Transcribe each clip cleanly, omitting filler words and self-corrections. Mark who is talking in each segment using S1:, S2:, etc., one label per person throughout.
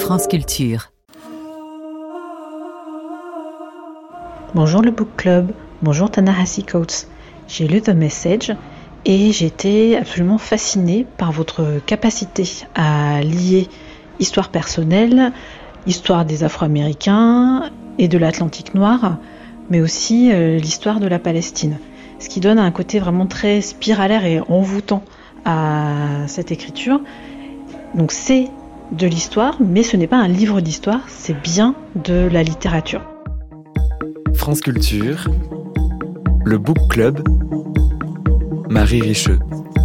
S1: France Culture.
S2: Bonjour le Book Club, bonjour Ta-Nehisi Coates. J'ai lu The Message et j'ai été absolument fascinée par votre capacité à lier histoire personnelle, histoire des Afro-Américains et de l'Atlantique noir, mais aussi l'histoire de la Palestine. Ce qui donne un côté vraiment très spiralaire et envoûtant à cette écriture. Donc c'est de l'histoire, mais ce n'est pas un livre d'histoire, c'est bien de la littérature.
S3: France Culture, le Book Club, Marie Richeux.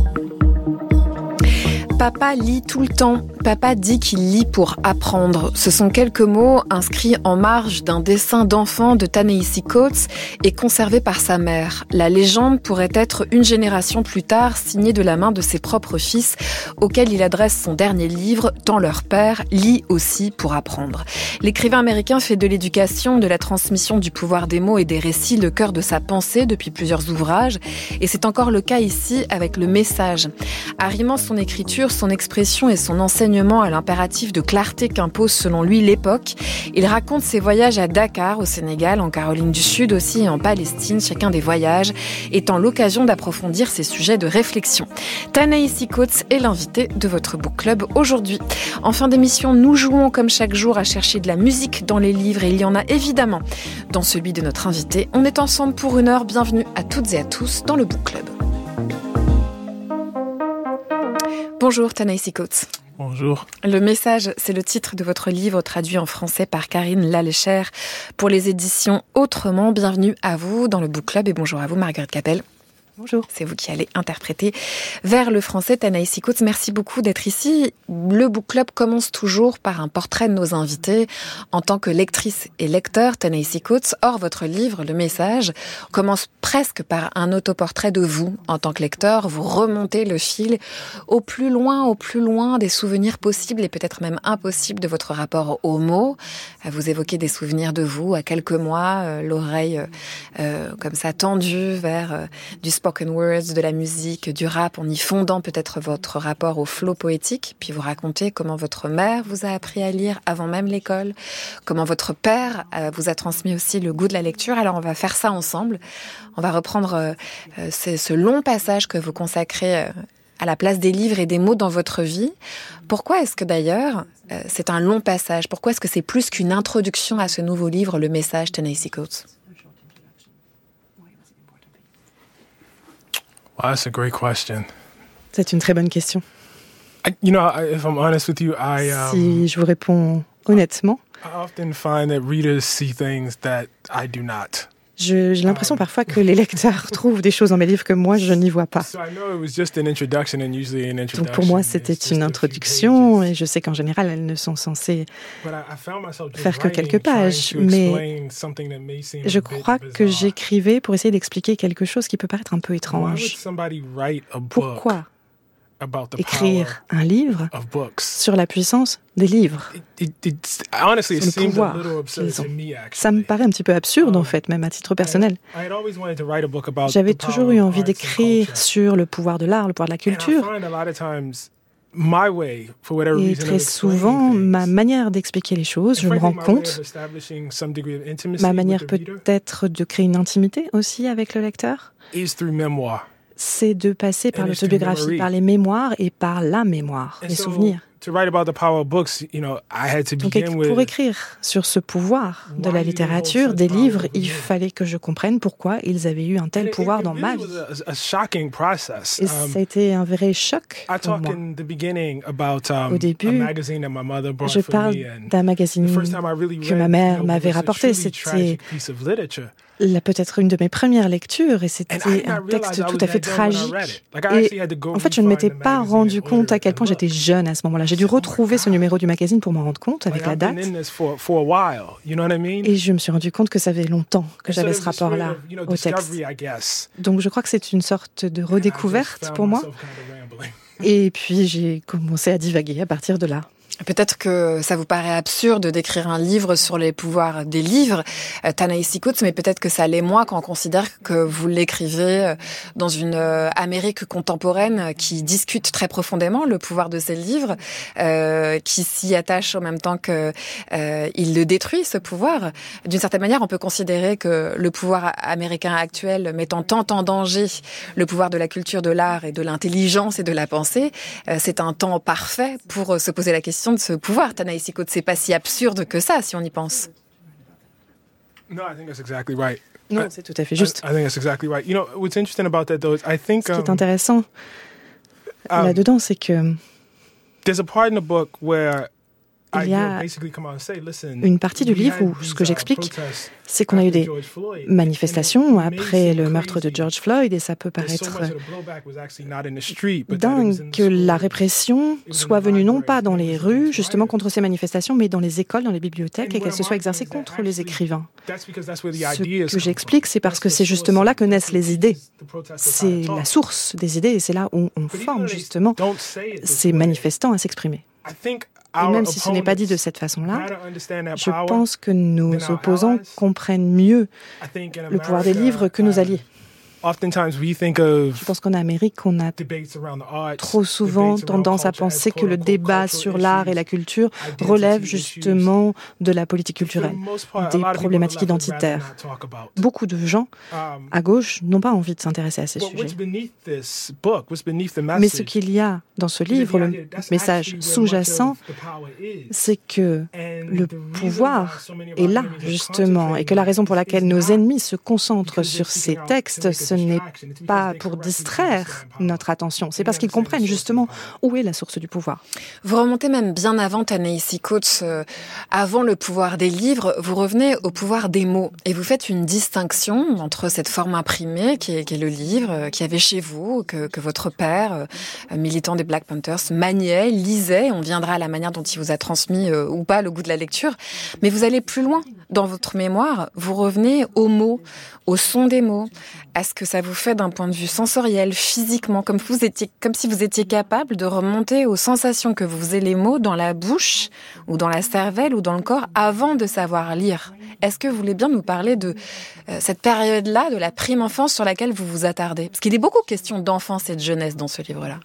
S4: Papa lit tout le temps. Papa dit qu'il lit pour apprendre. Ce sont quelques mots inscrits en marge d'un dessin d'enfant de Ta-Nehisi Coates et conservé par sa mère. La légende pourrait être une génération plus tard signée de la main de ses propres fils, auxquels il adresse son dernier livre, tant leur père lit aussi pour apprendre. L'écrivain américain fait de l'éducation, de la transmission du pouvoir des mots et des récits le cœur de sa pensée depuis plusieurs ouvrages, et c'est encore le cas ici avec Le Message. Arrimant son écriture, son expression et son enseignement à l'impératif de clarté qu'impose selon lui l'époque, il raconte ses voyages à Dakar, au Sénégal, en Caroline du Sud aussi et en Palestine, chacun des voyages étant l'occasion d'approfondir ses sujets de réflexion. Ta-Nehisi Coates est l'invité de votre book club aujourd'hui. En fin d'émission, nous jouons comme chaque jour à chercher de la musique dans les livres et il y en a évidemment dans celui de notre invité. On est ensemble pour une heure. Bienvenue à toutes et à tous dans le book club. Bonjour Ta-Nehisi Coates.
S5: Bonjour.
S4: Le Message, c'est le titre de votre livre traduit en français par Karine Lallecher pour les éditions Autrement. Bienvenue à vous dans le Book Club et bonjour à vous Marguerite Capel.
S2: Bonjour.
S4: C'est vous qui allez interpréter vers le français Ta-Nehisi Coates. Merci beaucoup d'être ici. Le Book Club commence toujours par un portrait de nos invités. En tant que lectrice et lecteur, Ta-Nehisi Coates, or votre livre, Le Message, commence presque par un autoportrait de vous. En tant que lecteur, vous remontez le fil au plus loin des souvenirs possibles et peut-être même impossibles de votre rapport aux mots. Vous évoquez des souvenirs de vous à quelques mois, l'oreille comme ça tendue vers du spoken words, de la musique, du rap, en y fondant peut-être votre rapport au flow poétique. Puis vous racontez comment votre mère vous a appris à lire avant même l'école, comment votre père vous a transmis aussi le goût de la lecture. Alors on va faire ça ensemble. On va reprendre ce long passage que vous consacrez à la place des livres et des mots dans votre vie. Pourquoi est-ce que d'ailleurs c'est un long passage ? Pourquoi est-ce que c'est plus qu'une introduction à ce nouveau livre, Le Message, Ta-Nehisi Coates ?
S5: Well, that's a great question.
S6: C'est une très bonne question.
S5: If I'm honest with you,
S6: Si je vous réponds honnêtement,
S5: I often find that readers see things that I do not.
S6: j'ai l'impression parfois que les lecteurs trouvent des choses dans mes livres que moi, je n'y vois pas. Donc pour moi, c'était une introduction et je sais qu'en général, elles ne sont censées faire que quelques pages. Mais je crois que j'écrivais pour essayer d'expliquer quelque chose qui peut paraître un peu étrange. Pourquoi écrire un livre sur la puissance des livres, sur le pouvoir qu'ils ont. Ça me paraît un petit peu absurde en fait, même à titre personnel. J'avais toujours eu envie d'écrire sur le pouvoir de l'art, le pouvoir de la culture. Et très souvent, ma manière d'expliquer les choses, je me rends compte, ma manière peut-être de créer une intimité aussi avec le lecteur, c'est de passer par l'autobiographie, par les mémoires et par la mémoire, les souvenirs. Donc pour écrire sur ce pouvoir de la littérature, des livres, il fallait que je comprenne pourquoi ils avaient eu un tel pouvoir dans ma vie. Et ça a été un vrai choc pour moi. Au début, je parle d'un magazine que ma mère m'avait rapporté. C'était peut-être une de mes premières lectures et c'était un texte tout à fait tragique. Et en fait, je ne m'étais pas rendu compte à quel point j'étais jeune à ce moment-là. J'ai dû retrouver ce numéro du magazine pour m'en rendre compte avec la date. Et je me suis rendu compte que ça faisait longtemps que j'avais ce rapport-là au texte. Donc je crois que c'est une sorte de redécouverte pour moi. Et puis j'ai commencé à divaguer à partir de là.
S4: Peut-être que ça vous paraît absurde d'écrire un livre sur les pouvoirs des livres, Ta-Nehisi Coates, mais peut-être que ça l'est moins quand on considère que vous l'écrivez dans une Amérique contemporaine qui discute très profondément le pouvoir de ces livres, qui s'y attache en même temps que il le détruit, ce pouvoir. D'une certaine manière, on peut considérer que le pouvoir américain actuel mettant tant en danger le pouvoir de la culture, de l'art et de l'intelligence et de la pensée, c'est un temps parfait pour se poser la question de ce pouvoir. Ta-Nehisi Coates, c'est pas si absurde que ça, si on y pense.
S5: No, I think that's exactly right.
S6: Non, c'est tout à fait juste.
S5: I think that's exactly right. You know, what's interesting about that, though, is I think...
S6: Ce qui est intéressant là-dedans, c'est que...
S5: There's a part in the book where...
S6: Il y a une partie du livre où ce que j'explique, c'est qu'on a eu des manifestations après le meurtre de George Floyd, et ça peut paraître dingue que la répression soit venue non pas dans les rues, justement contre ces manifestations, mais dans les écoles, dans les bibliothèques, et qu'elle se soit exercée contre les écrivains. Ce que j'explique, c'est parce que c'est justement là que naissent les idées. C'est la source des idées, et c'est là où on forme justement ces manifestants à s'exprimer. Et même si ce n'est pas dit de cette façon-là, je pense que nos opposants comprennent mieux le pouvoir des livres que nos alliés. Je pense qu'en Amérique, on a trop souvent tendance à penser que le débat sur l'art et la culture relève justement de la politique culturelle, des problématiques identitaires. Beaucoup de gens, à gauche, n'ont pas envie de s'intéresser à ces sujets. Mais ce qu'il y a dans ce livre, le message sous-jacent, c'est que le pouvoir est là, justement, et que la raison pour laquelle nos ennemis se concentrent sur ces textes, ce n'est pas pour distraire notre attention, c'est parce qu'ils comprennent justement où est la source du pouvoir.
S4: Vous remontez même bien avant Ta-Nehisi Coates, avant le pouvoir des livres, vous revenez au pouvoir des mots et vous faites une distinction entre cette forme imprimée qui est le livre, qu'il y avait chez vous, que votre père, militant des Black Panthers, maniait, lisait, on viendra à la manière dont il vous a transmis ou pas le goût de la lecture, mais vous allez plus loin dans votre mémoire, vous revenez aux mots, au son des mots. Est-ce que ça vous fait d'un point de vue sensoriel, physiquement, comme si vous étiez capable de remonter aux sensations que vous faisiez les mots dans la bouche, ou dans la cervelle, ou dans le corps, avant de savoir lire? Est-ce que vous voulez bien nous parler de cette période-là, de la prime enfance sur laquelle vous vous attardez? Parce qu'il est beaucoup question d'enfance et de jeunesse dans ce livre-là.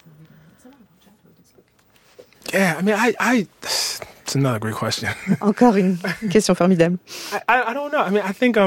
S5: Yeah, I mean, it's another great question.
S6: Encore une question formidable.
S5: I don't know. I mean, I think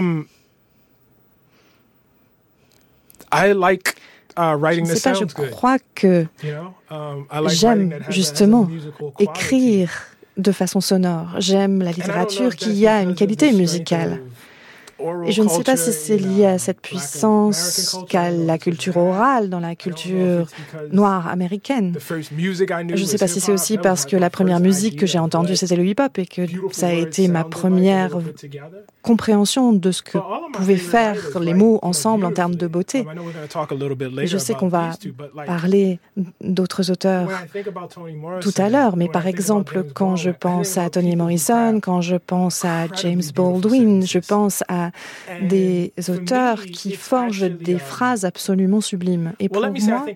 S5: I like writing the sounds good.
S6: Je crois que j'aime justement écrire de façon sonore. J'aime la littérature qui a une qualité musicale. Et je ne sais pas si c'est lié à cette puissance qu'a la culture orale dans la culture noire américaine. Je ne sais pas si c'est aussi parce que la première musique que j'ai entendue, c'était le hip-hop et que ça a été ma première compréhension de ce que pouvaient faire les mots ensemble en termes de beauté. Et je sais qu'on va parler d'autres auteurs tout à l'heure, mais par exemple, quand je pense à Toni Morrison, quand je pense à James Baldwin, je pense à des auteurs qui forgent des phrases absolument sublimes. Et pour moi,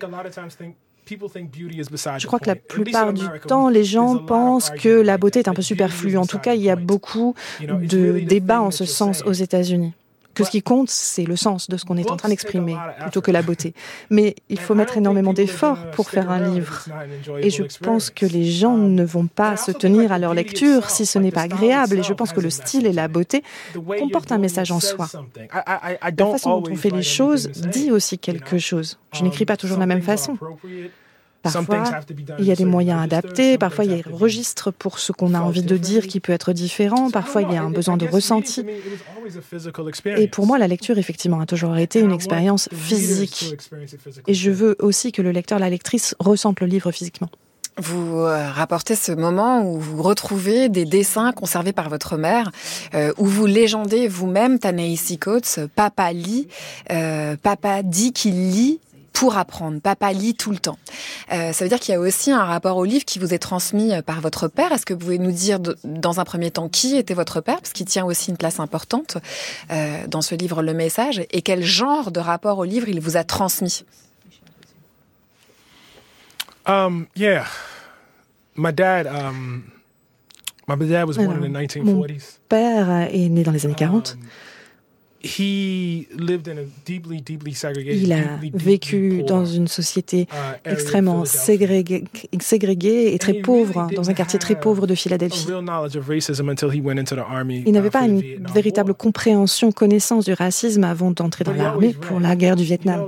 S6: je crois que la plupart du temps, les gens pensent que la beauté est un peu superflue. En tout cas, il y a beaucoup de débats en ce sens aux États-Unis. Que ce qui compte, c'est le sens de ce qu'on est en train d'exprimer, plutôt que la beauté. Mais il faut mettre énormément d'efforts pour faire un livre. Et je pense que les gens ne vont pas se tenir à leur lecture si ce n'est pas agréable. Et je pense que le style et la beauté comportent un message en soi. La façon dont on fait les choses dit aussi quelque chose. Je n'écris pas toujours de la même façon. Parfois, il y a des moyens adaptés, parfois il y a des registres pour ce qu'on a envie de dire qui peut être différent, parfois il y a un besoin de ressenti. Et pour moi, la lecture, effectivement, a toujours été une expérience physique. Et je veux aussi que le lecteur, la lectrice, ressente le livre physiquement.
S4: Vous rapportez ce moment où vous retrouvez des dessins conservés par votre mère, où vous légendez vous-même Ta-Nehisi Coates, papa lit, papa dit qu'il lit pour apprendre. Papa lit tout le temps. Ça veut dire qu'il y a aussi un rapport au livre qui vous est transmis par votre père. Est-ce que vous pouvez nous dire, dans un premier temps, qui était votre père, parce qu'il tient aussi une place importante dans ce livre, Le Message, et quel genre de rapport au livre il vous a transmis?
S5: Yeah. My dad, My dad was born in the
S6: Mon
S5: 1940s.
S6: père est né dans les années 40.
S5: He lived in a deeply segregated,
S6: Il a vécu dans une société extrêmement ségrégée et très pauvre, dans un quartier très pauvre de Philadelphie. Il n'avait pas une véritable connaissance du racisme avant d'entrer dans l'armée pour la guerre du Vietnam.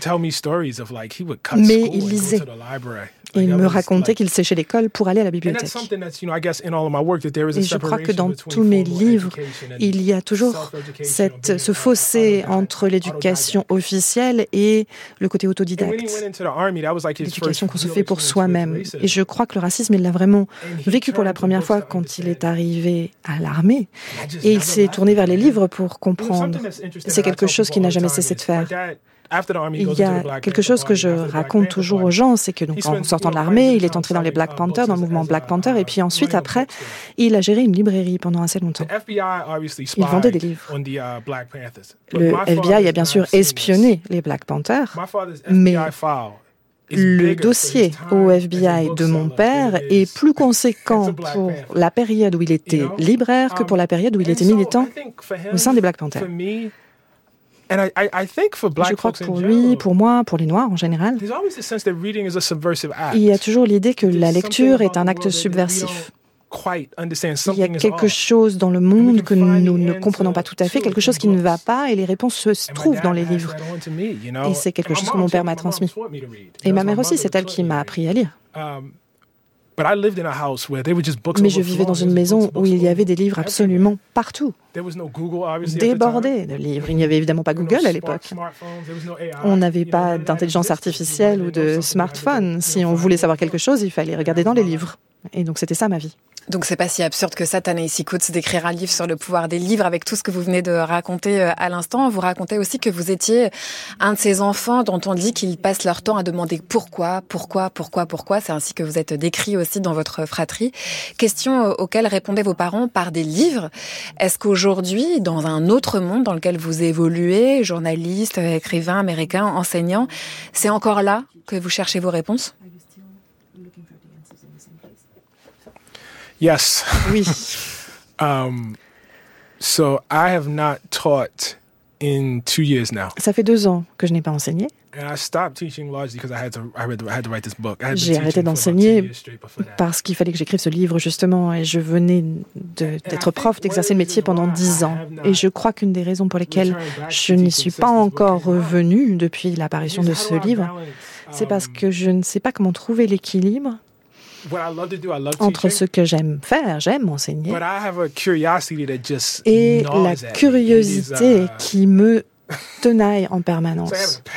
S6: Mais il lisait. Et il me racontait qu'il séchait l'école pour aller à la bibliothèque. Et je crois que dans tous mes livres, il y a toujours ce fossé entre l'éducation officielle et le côté autodidacte, l'éducation qu'on se fait pour soi-même. Et je crois que le racisme, il l'a vraiment vécu pour la première fois quand il est arrivé à l'armée. Et il s'est tourné vers les livres pour comprendre. C'est quelque chose qu'il n'a jamais cessé de faire. Il y a quelque chose que je raconte toujours aux gens, c'est que donc, en sortant de l'armée, il est entré dans les Black Panthers, dans le mouvement Black Panther, et puis ensuite, après, il a géré une librairie pendant assez longtemps. Il vendait des livres. Le FBI a bien sûr espionné les Black Panthers, mais le dossier au FBI de mon père est plus conséquent pour la période où il était libraire que pour la période où il était militant au sein des Black Panthers. Je crois que pour lui, pour moi, pour les Noirs en général, il y a toujours l'idée que la lecture est un acte subversif. Il y a quelque chose dans le monde que nous ne comprenons pas tout à fait, quelque chose qui ne va pas, et les réponses se trouvent dans les livres. Et c'est quelque chose que mon père m'a transmis. Et ma mère aussi, c'est elle qui m'a appris à lire. Mais je vivais dans une maison où il y avait des livres absolument partout, débordés de livres. Il n'y avait évidemment pas Google à l'époque. On n'avait pas d'intelligence artificielle ou de smartphone. Si on voulait savoir quelque chose, il fallait regarder dans les livres. Et donc c'était ça ma vie.
S4: Donc c'est pas si absurde que ça, Ta-Nehisi Coates, d'écrire un livre sur le pouvoir des livres avec tout ce que vous venez de raconter à l'instant. Vous racontez aussi que vous étiez un de ces enfants dont on dit qu'ils passent leur temps à demander pourquoi. C'est ainsi que vous êtes décrit aussi dans votre fratrie. Question auxquelles répondaient vos parents par des livres. Est-ce qu'aujourd'hui, dans un autre monde dans lequel vous évoluez, journaliste, écrivain, américain, enseignant, c'est encore là que vous cherchez vos réponses ?
S5: Yes.
S6: Oui.
S5: So I have not taught in 2 years now.
S6: Ça fait 2 ans que je n'ai pas enseigné.
S5: And I stopped teaching largely because I had to write this book.
S6: J'ai arrêté d'enseigner parce qu'il fallait que j'écrive ce livre justement, et je venais d'être prof, d'exercer le métier pendant 10 ans. Et je crois qu'une des raisons pour lesquelles je n'y suis pas encore revenue depuis l'apparition de ce livre, c'est parce que je ne sais pas comment trouver l'équilibre entre ce que j'aime faire, j'aime enseigner, et la curiosité qui me tenaille en permanence.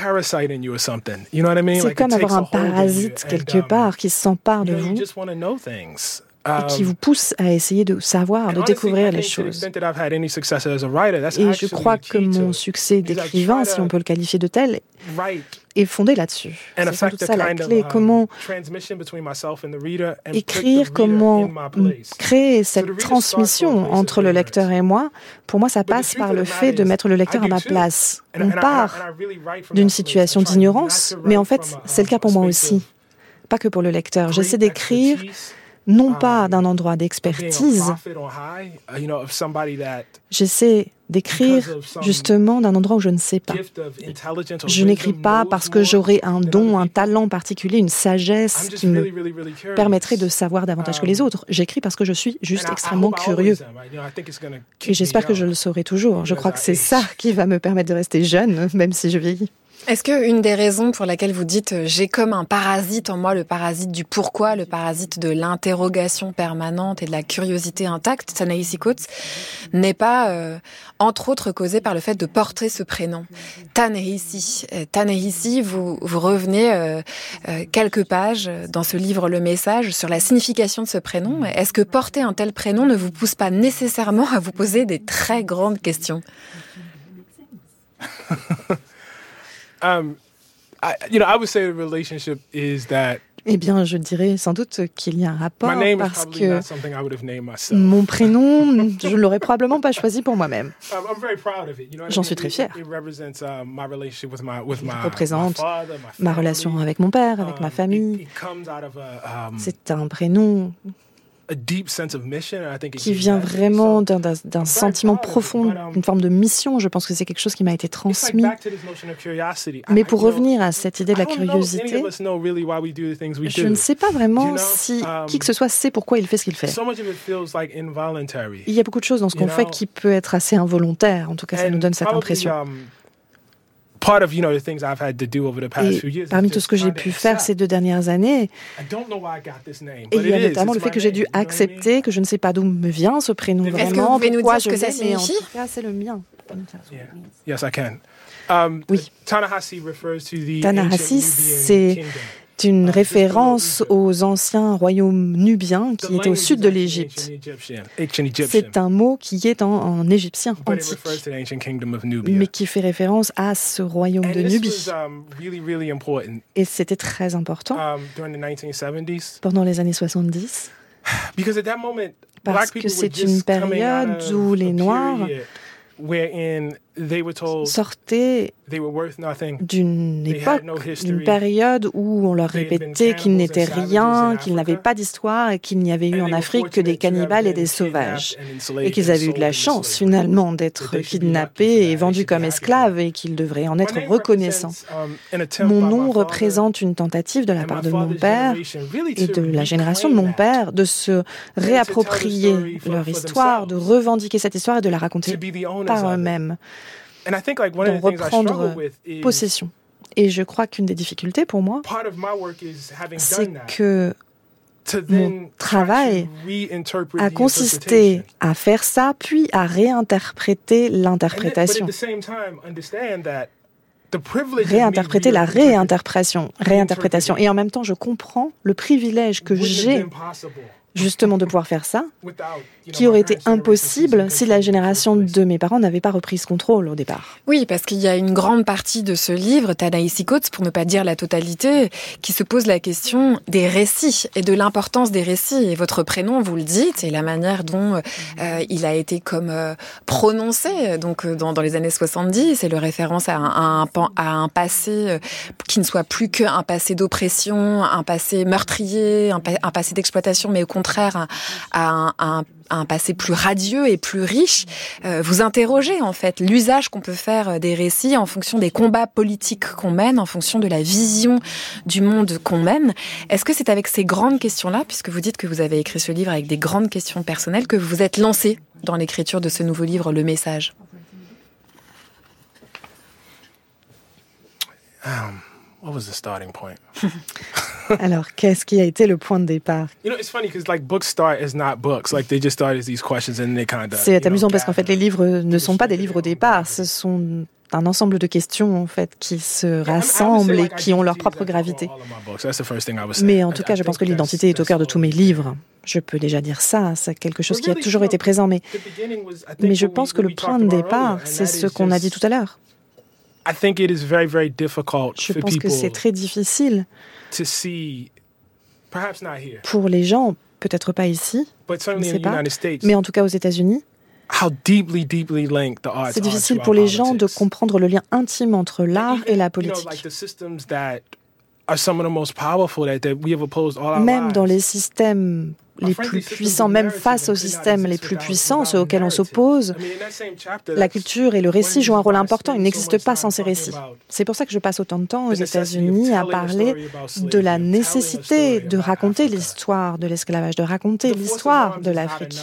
S6: C'est comme avoir un parasite quelque part qui s'empare de vous et qui vous pousse à essayer de savoir, de découvrir les choses. Et je crois que mon succès d'écrivain, si on peut le qualifier de tel, est fondé là-dessus. C'est sans doute ça la clé. Comment écrire, comment créer cette transmission entre le lecteur et moi. Pour moi, ça passe par le fait de mettre le lecteur à ma place. On part d'une situation d'ignorance, mais en fait, c'est le cas pour moi aussi. Pas que pour le lecteur. J'essaie d'écrire non pas d'un endroit d'expertise. J'essaie d'écrire justement d'un endroit où je ne sais pas. Je n'écris pas parce que j'aurais un don, un talent particulier, une sagesse qui me permettrait de savoir davantage que les autres. J'écris parce que je suis juste extrêmement curieux. Et j'espère que je le saurai toujours. Je crois que c'est ça qui va me permettre de rester jeune, même si je vieillis.
S4: Est-ce qu'une des raisons pour laquelle vous dites « j'ai comme un parasite en moi, le parasite du pourquoi, le parasite de l'interrogation permanente et de la curiosité intacte », Ta-Nehisi Coates, n'est pas, entre autres, causée par le fait de porter ce prénom Ta-Nehisi. Ta-Nehisi, vous revenez quelques pages dans ce livre Le Message sur la signification de ce prénom. Est-ce que porter un tel prénom ne vous pousse pas nécessairement à vous poser des très grandes questions ?
S5: I would say the relationship is that.
S6: Eh bien, je dirais sans doute qu'il y a un rapport parce que mon prénom, je ne l'aurais probablement pas choisi pour moi-même. J'en suis très fier. Il représente ma relation avec mon père, avec ma famille. C'est un prénom qui vient vraiment d'un sentiment profond, d'une forme de mission. Je pense que c'est quelque chose qui m'a été transmis. Mais pour revenir à cette idée de la curiosité, je ne sais pas vraiment si qui que ce soit sait pourquoi il fait ce qu'il fait. Il y a beaucoup de choses dans ce qu'on fait qui peut être assez involontaire. En tout cas, ça nous donne cette impression. Et parmi tout ce que j'ai pu faire ces 2 dernières années, il y a notamment le fait que j'ai dû accepter que je ne sais pas d'où me vient ce prénom vraiment.
S4: Est-ce que vous pouvez nous dire ce que ça
S6: signifie?
S4: signifie?
S6: En tout cas, c'est le mien.
S5: Yes, I can.
S6: Oui.
S5: Ta-Nehisi refers to the
S6: Ta-Nehisi,
S5: ancient
S6: c'est
S5: Nubian kingdom.
S6: une référence aux anciens royaumes nubiens qui étaient au sud de l'Égypte. C'est un mot qui est en égyptien antique, mais qui fait référence à ce royaume de Nubie. Et c'était très important pendant les années 70, parce que c'est une période où les Noirs sortaient d'une époque, d'une période où on leur répétait qu'ils n'étaient rien, qu'ils n'avaient pas d'histoire et qu'il n'y avait eu en Afrique que des cannibales et des sauvages. Et qu'ils avaient eu de la chance finalement d'être kidnappés et vendus comme esclaves et qu'ils devraient en être reconnaissants. Mon nom représente une tentative de la part de mon père et de la génération de mon père de se réapproprier leur histoire, de revendiquer cette histoire et de la raconter par eux-mêmes, d'en reprendre possession. Et je crois qu'une des difficultés pour moi, c'est que mon travail a consisté à faire ça, puis à réinterpréter l'interprétation. Réinterpréter la réinterprétation. Et en même temps, je comprends le privilège que j'ai justement de pouvoir faire ça, qui aurait été impossible si la génération de mes parents n'avait pas repris ce contrôle au départ.
S4: Oui, parce qu'il y a une grande partie de ce livre, Ta-Nehisi Coates, pour ne pas dire la totalité, qui se pose la question des récits et de l'importance des récits. Et votre prénom, vous le dites, et la manière dont il a été comme prononcé donc dans les années 70, c'est le référence à un passé qui ne soit plus qu'un passé d'oppression, un passé meurtrier, un passé d'exploitation, mais au contraire à un passé plus radieux et plus riche. Vous interrogez en fait l'usage qu'on peut faire des récits en fonction des combats politiques qu'on mène, en fonction de la vision du monde qu'on mène. Est-ce que c'est avec ces grandes questions-là, puisque vous dites que vous avez écrit ce livre avec des grandes questions personnelles, que vous vous êtes lancé dans l'écriture de ce nouveau livre, Le Message?
S5: What was the starting point?
S6: Alors, qu'est-ce qui a été le point de départ?
S5: It's funny because books start as not books. They just start as these questions and they kind of.
S6: C'est amusant parce qu'en fait, les livres ne sont pas des livres au départ. Ce sont un ensemble de questions en fait qui se rassemblent et qui ont leur propre gravité. Mais en tout cas, je pense que l'identité est au cœur de tous mes livres. Je peux déjà dire ça, c'est quelque chose qui a toujours été présent. Mais je pense que le point de départ, c'est ce qu'on a dit tout à l'heure. Je pense que c'est très difficile pour les gens, peut-être pas ici, je ne sais pas, mais en tout cas aux États-Unis, c'est difficile pour les gens de comprendre le lien intime entre l'art et la politique. Même dans les systèmes les plus puissants, même face aux systèmes les plus puissants, ceux auxquels on s'oppose, la culture et le récit jouent un rôle important. Il n'existe pas sans ces récits. C'est pour ça que je passe autant de temps aux États-Unis à parler de la nécessité de raconter l'histoire de l'esclavage, de raconter l'histoire de l'Afrique.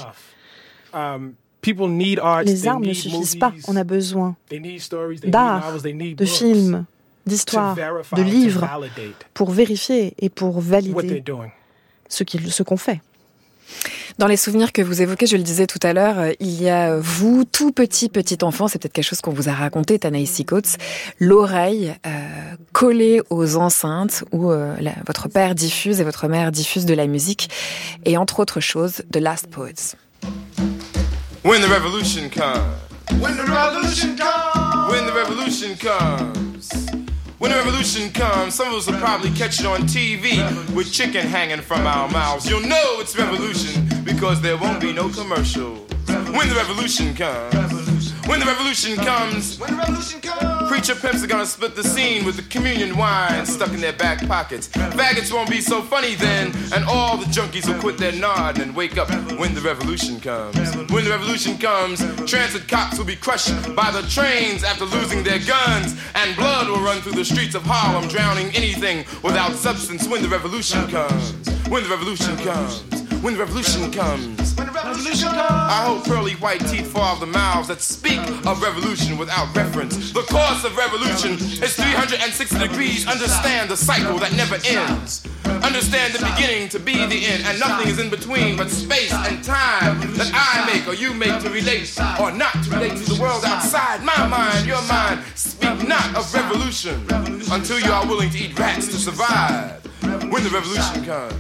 S6: Les arts ne suffisent pas. On a besoin d'art, de films, d'histoires, de livres pour vérifier et pour valider ce qu'on fait.
S4: Dans les souvenirs que vous évoquez, je le disais tout à l'heure, il y a vous, tout petit enfant, c'est peut-être quelque chose qu'on vous a raconté, Ta-Nehisi Coates, l'oreille collée aux enceintes où votre père diffuse et votre mère diffuse de la musique, et entre autres choses, The Last Poets.
S1: When the revolution comes, when the revolution comes, when the revolution comes. When the revolution comes, some of us will probably catch it on TV with chicken hanging from our mouths. You'll know it's revolution because there won't be no commercial. When the revolution comes, When the revolution comes, preacher pimps are gonna split the scene with the communion wine stuck in their back pockets. Faggots won't be so funny then, and all the junkies will quit their nod and wake up when the revolution comes. When the revolution comes, transit cops will be crushed by the trains after losing their guns, and blood will run through the streets of Harlem, drowning anything without substance. When the revolution comes, when the revolution comes, when the revolution comes, when the revolution comes. I hope pearly white teeth fall off the mouths that speak of revolution without reference. The course of revolution is 360 degrees. Understand the cycle that never ends. Understand the beginning to be the end, and nothing is in between but space and time that I make or you make to relate or not to relate to the world outside my mind, your mind. Speak not of revolution until you are willing to eat rats to survive. When the revolution comes.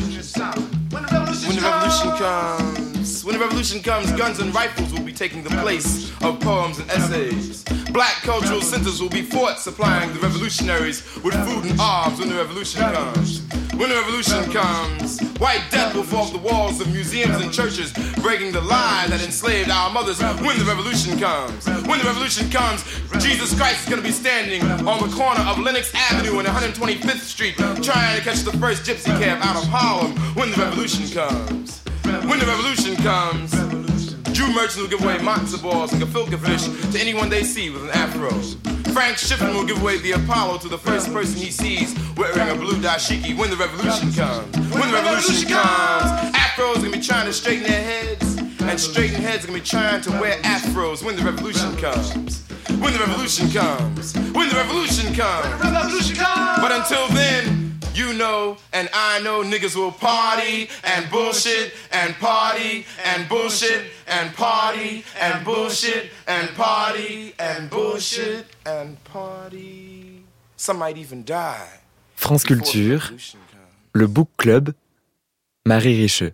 S1: When the revolution comes, when the revolution comes, guns and rifles will be taking the place of poems and essays. Black cultural centers will be forts supplying the revolutionaries with food and arms when the revolution comes. When the revolution comes, white death will fall off the walls of museums and churches, breaking the lie that enslaved our mothers. When the revolution comes, when the revolution comes, Jesus Christ is going to be standing on the corner of Lenox Avenue and 125th Street, trying to catch the first gypsy cab out of Harlem. When the revolution comes, when the revolution comes, Jew merchants will give away matzo balls and gefilte fish to anyone they see with an afro. Frank Shippen will give away the Apollo to the first person he sees wearing a blue dashiki. When the revolution comes, when the revolution comes, afros are gonna be trying to straighten their heads, and straightened heads are gonna be trying to wear afros. When the revolution comes, when the revolution comes, when the revolution comes, when the revolution comes. But until then, you know and I know niggas will party and bullshit and party and bullshit and party and bullshit and party and bullshit and party. Some might even die.
S3: France Culture, le Book Club, Marie Richeux.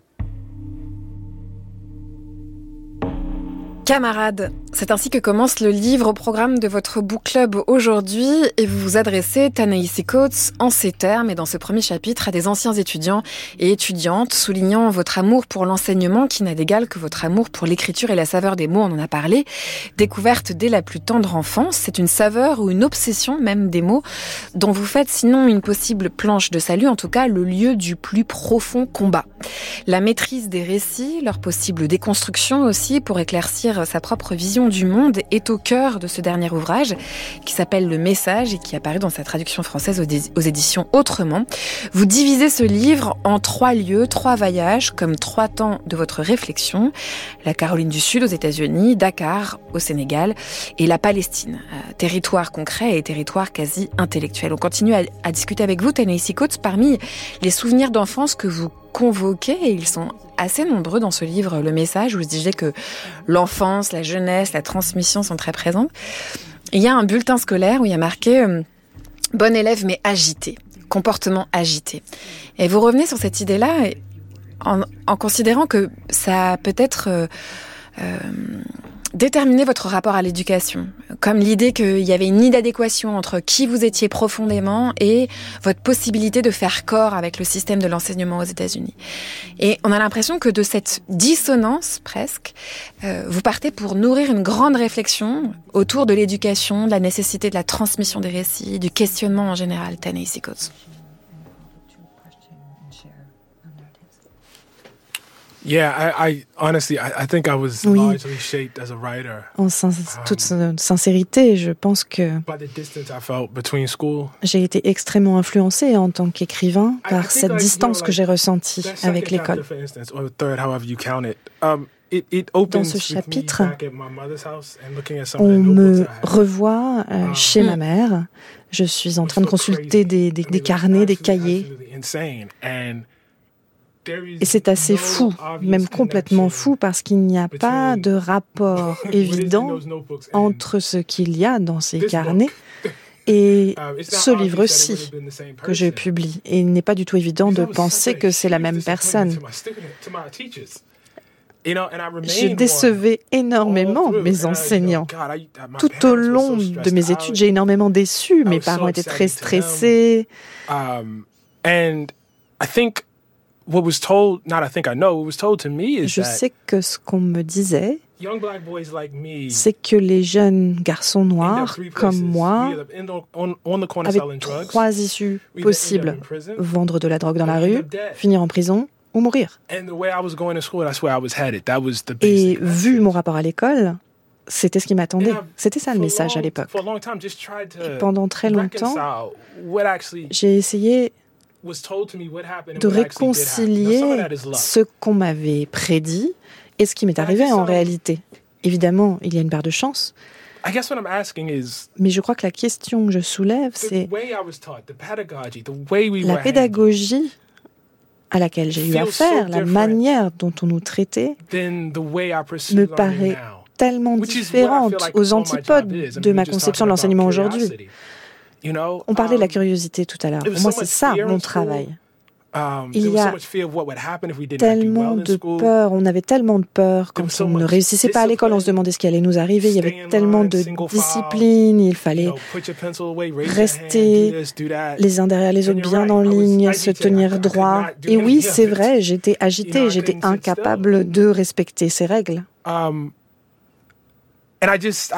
S4: Camarades, c'est ainsi que commence le livre au programme de votre book club aujourd'hui et vous vous adressez, Ta-Nehisi Coates, en ces termes et dans ce premier chapitre à des anciens étudiants et étudiantes, soulignant votre amour pour l'enseignement qui n'a d'égal que votre amour pour l'écriture et la saveur des mots, on en a parlé. Découverte dès la plus tendre enfance, c'est une saveur ou une obsession même des mots dont vous faites sinon une possible planche de salut, en tout cas le lieu du plus profond combat. La maîtrise des récits, leur possible déconstruction aussi pour éclaircir sa propre vision du monde est au cœur de ce dernier ouvrage qui s'appelle Le Message et qui apparaît dans sa traduction française aux éditions Autrement. Vous divisez ce livre en 3 lieux, 3 voyages, comme 3 temps de votre réflexion. La Caroline du Sud aux États-Unis, Dakar au Sénégal et la Palestine. Territoire concret et territoire quasi intellectuel. On continue à discuter avec vous, Ta-Nehisi Coates, parmi les souvenirs d'enfance que vous convoqués, et ils sont assez nombreux dans ce livre, Le Message, où je disais que l'enfance, la jeunesse, la transmission sont très présentes. Il y a un bulletin scolaire où il y a marqué « Bon élève mais agité », comportement agité. Et vous revenez sur cette idée-là en considérant que ça peut être déterminer votre rapport à l'éducation, comme l'idée qu'il y avait une inadéquation entre qui vous étiez profondément et votre possibilité de faire corps avec le système de l'enseignement aux États-Unis. Et on a l'impression que de cette dissonance, presque, vous partez pour nourrir une grande réflexion autour de l'éducation, de la nécessité de la transmission des récits, du questionnement en général. Ta-Nehisi Coates.
S5: Yeah, I honestly, I think I was largely shaped as a writer.
S6: En toute sincérité, je pense que
S5: by the distance I felt between school.
S6: J'ai été extrêmement influencée en tant qu'écrivain par cette distance que j'ai ressentie avec l'école. Dans ce chapitre, on me revoit chez ma mère. Je suis en train de consulter des carnets, des cahiers. Et c'est assez fou, même complètement fou, parce qu'il n'y a pas de rapport évident entre ce qu'il y a dans ces carnets et ce livre-ci que je publie. Et il n'est pas du tout évident de penser que c'est la même personne. Je décevais énormément mes enseignants. Tout au long de mes études, j'ai énormément déçu. Mes parents étaient très stressés. Je sais que ce qu'on me disait, c'est que les jeunes garçons noirs comme moi avaient 3 issues possibles. Vendre de la drogue dans la rue, finir en prison ou mourir. Et vu mon rapport à l'école, c'était ce qui m'attendait. C'était ça le message à l'époque. Et pendant très longtemps, j'ai essayé de réconcilier ce qu'on m'avait prédit et ce qui m'est arrivé en réalité. Évidemment, il y a une part de chance. Mais je crois que la question que je soulève, c'est la pédagogie à laquelle j'ai eu affaire, la manière dont on nous traitait, me paraît tellement différente aux antipodes de ma conception de l'enseignement aujourd'hui. On parlait de la curiosité tout à l'heure. Pour moi, c'est ça mon travail. Il y a tellement de peur, on avait tellement de peur quand on ne réussissait pas à l'école, on se demandait ce qui allait nous arriver, il y avait tellement de discipline, il fallait rester les uns derrière les autres bien en ligne, se tenir droit. Et oui, c'est vrai, j'étais agitée, j'étais incapable de respecter ces règles.
S5: Et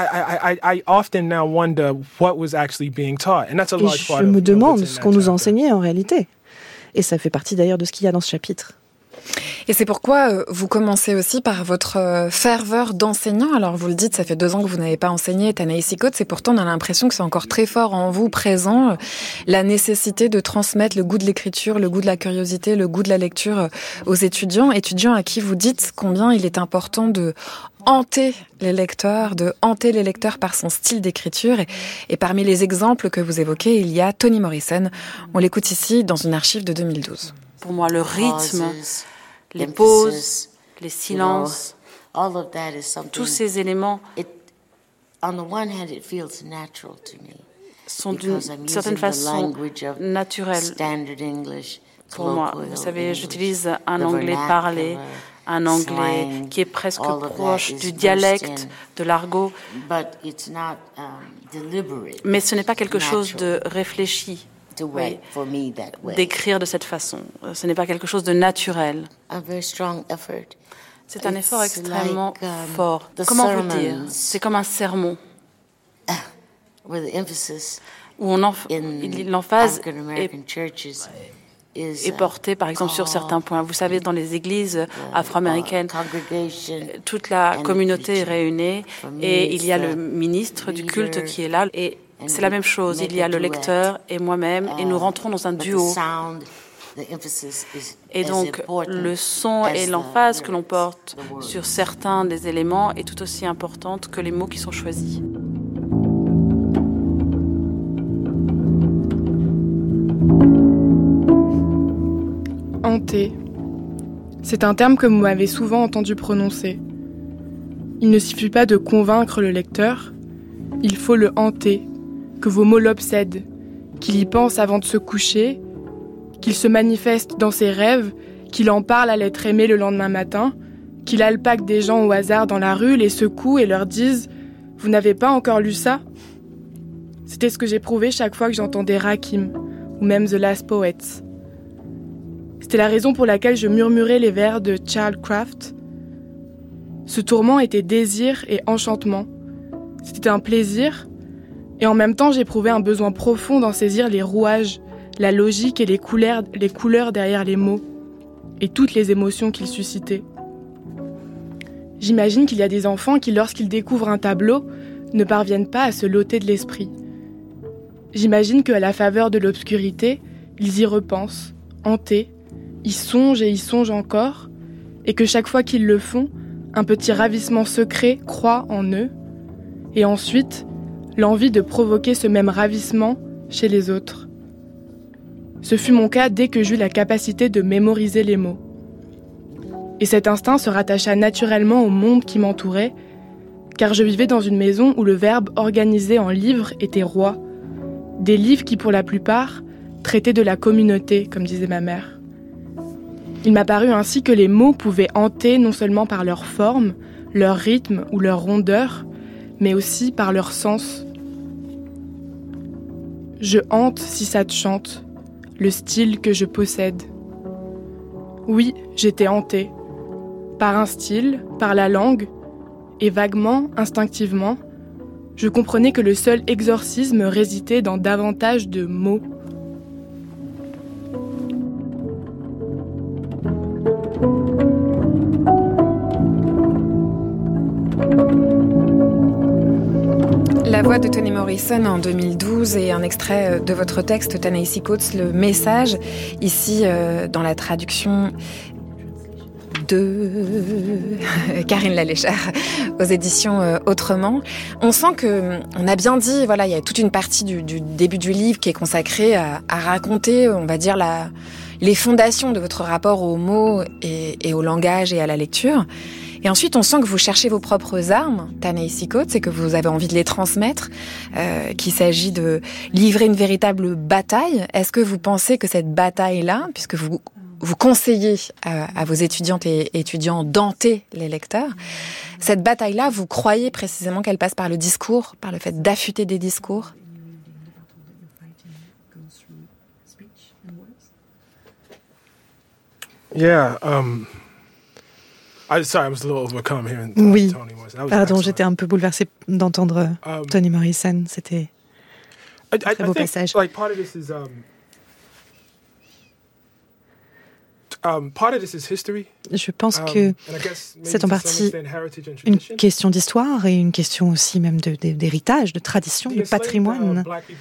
S6: je me demande ce qu'on nous enseignait en réalité. Et ça fait partie d'ailleurs de ce qu'il y a dans ce chapitre.
S4: Et c'est pourquoi vous commencez aussi par votre ferveur d'enseignant. Alors vous le dites, ça fait 2 ans que vous n'avez pas enseigné Ta-Nehisi Coates, et pourtant on a l'impression que c'est encore très fort en vous, présent, la nécessité de transmettre le goût de l'écriture, le goût de la curiosité, le goût de la lecture aux étudiants à qui vous dites combien il est important de hanter les lecteurs par son style d'écriture. Et parmi les exemples que vous évoquez, il y a Toni Morrison. On l'écoute ici dans une archive de 2012.
S7: Pour moi, le rythme, les pauses, les silences, tous ces éléments sont d'une certaine façon naturels pour moi. Vous savez, j'utilise un anglais parlé, un anglais qui est presque proche du dialecte, de l'argot, mais ce n'est pas quelque chose de réfléchi. Oui, d'écrire de cette façon. Ce n'est pas quelque chose de naturel. C'est un effort extrêmement fort. Comment vous dire ? C'est comme un sermon où l'emphase est portée, par exemple, sur certains points. Vous savez, dans les églises afro-américaines, toute la communauté est réunie et il y a le ministre du culte qui est là. Et c'est la même chose, il y a le lecteur et moi-même, et nous rentrons dans un duo. Et donc, le son et l'emphase que l'on porte sur certains des éléments est tout aussi importante que les mots qui sont choisis.
S8: Hanter. C'est un terme que vous m'avez souvent entendu prononcer. Il ne suffit pas de convaincre le lecteur, il faut le hanter. Que vos mots l'obsèdent, qu'il y pense avant de se coucher, qu'il se manifeste dans ses rêves, qu'il en parle à l'être aimé le lendemain matin, qu'il alpague des gens au hasard dans la rue, les secoue et leur dise « Vous n'avez pas encore lu ça ?» C'était ce que j'éprouvais chaque fois que j'entendais Rakim, ou même The Last Poets. C'était la raison pour laquelle je murmurais les vers de Charles Craft. Ce tourment était désir et enchantement. C'était un plaisir. Et en même temps, j'éprouvais un besoin profond d'en saisir les rouages, la logique et les couleurs derrière les mots, et toutes les émotions qu'ils suscitaient. J'imagine qu'il y a des enfants qui, lorsqu'ils découvrent un tableau, ne parviennent pas à se l'ôter de l'esprit. J'imagine qu'à la faveur de l'obscurité, ils y repensent, hantés, y songent et y songent encore, et que chaque fois qu'ils le font, un petit ravissement secret croît en eux, et ensuite, l'envie de provoquer ce même ravissement chez les autres. Ce fut mon cas dès que j'eus la capacité de mémoriser les mots. Et cet instinct se rattacha naturellement au monde qui m'entourait, car je vivais dans une maison où le verbe organisé en livres était roi. Des livres qui, pour la plupart, traitaient de la communauté, comme disait ma mère. Il m'a paru ainsi que les mots pouvaient hanter non seulement par leur forme, leur rythme ou leur rondeur, mais aussi par leur sens. Je hante si ça te chante, le style que je possède. Oui, j'étais hantée. Par un style, par la langue, Et vaguement, instinctivement, je comprenais que le seul exorcisme résidait dans davantage de mots.
S4: La voix de Toni Morrison en 2012 et un extrait de votre texte, Ta-Nehisi Coates, Le Message, ici dans la traduction de Karine Laléchère aux éditions Autrement. On sent que, on a bien dit, voilà, il y a toute une partie du début du livre qui est consacrée à raconter, on va dire, les fondations de votre rapport aux mots et au langage et à la lecture. Et ensuite, on sent que vous cherchez vos propres armes, Ta-Nehisi Coates, et que vous avez envie de les transmettre, qu'il s'agit de livrer une véritable bataille. Est-ce que vous pensez que cette bataille-là, puisque vous conseillez à vos étudiantes et étudiants d'hanter les lecteurs, cette bataille-là, vous croyez précisément qu'elle passe par le discours, par le fait d'affûter des discours ?
S5: Yeah, sorry, I was a little overcome here.
S6: Oui, pardon, j'étais un peu bouleversée d'entendre Toni Morrison. C'était un très beau passage. Je pense que c'est en partie une question d'histoire et une question aussi même d'héritage, de tradition, de patrimoine.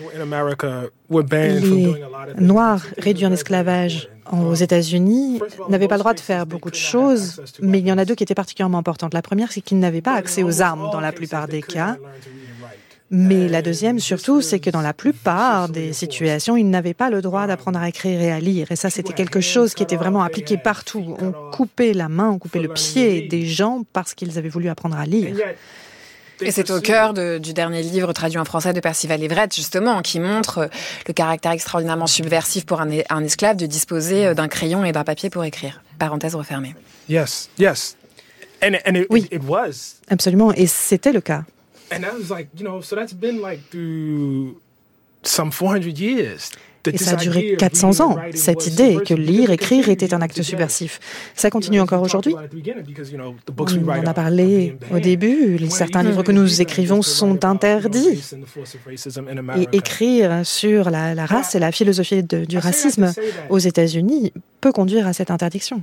S6: Les Noirs réduits en esclavage aux États-Unis n'avaient pas le droit de faire beaucoup de choses, mais il y en a deux qui étaient particulièrement importantes. La première, c'est qu'ils n'avaient pas accès aux armes dans la plupart des cas. Mais la deuxième, surtout, c'est que dans la plupart des situations, ils n'avaient pas le droit d'apprendre à écrire et à lire. Et ça, c'était quelque chose qui était vraiment appliqué partout. On coupait la main, on coupait le pied des gens parce qu'ils avaient voulu apprendre à lire.
S4: Et c'est au cœur du dernier livre traduit en français de Percival Everett, justement, qui montre le caractère extraordinairement subversif pour un esclave de disposer d'un crayon et d'un papier pour écrire. Parenthèse refermée.
S5: Yes.
S6: Oui, absolument. Et c'était le cas.
S5: And I was like, so that's been through some 400 years.
S6: Et ça a duré 400 ans, cette idée que lire, écrire était un acte subversif. Ça continue encore aujourd'hui. On en a parlé au début, certains livres que nous écrivons sont interdits. Et écrire sur la race et la philosophie du racisme aux États-Unis peut conduire à cette interdiction.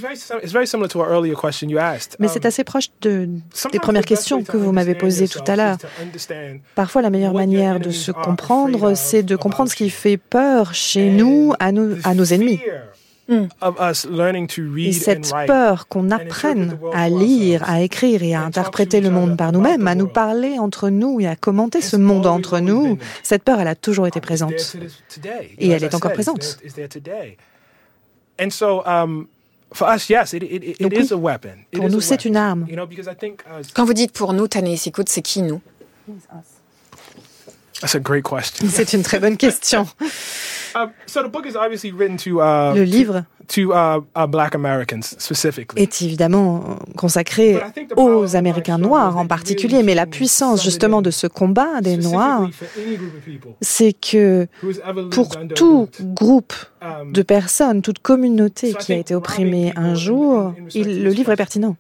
S6: Mais c'est assez proche des premières questions que vous m'avez posées tout à l'heure. Parfois, la meilleure manière de se comprendre, c'est de comprendre ce qui fait peur chez nous, à nos ennemis. Et cette peur qu'on apprenne à lire, à écrire et à interpréter le monde par nous-mêmes, à nous parler entre nous et à commenter ce monde entre nous, cette peur, elle a toujours été présente. Et elle est encore présente. Pour nous, c'est une arme.
S4: Quand vous dites pour nous, Ta-Nehisi Coates, c'est qui nous?
S6: C'est une très bonne question. Le livre est évidemment consacré aux Américains noirs en particulier, mais la puissance justement de ce combat des Noirs, c'est que pour tout groupe de personnes, toute communauté qui a été opprimée un jour, le livre est pertinent.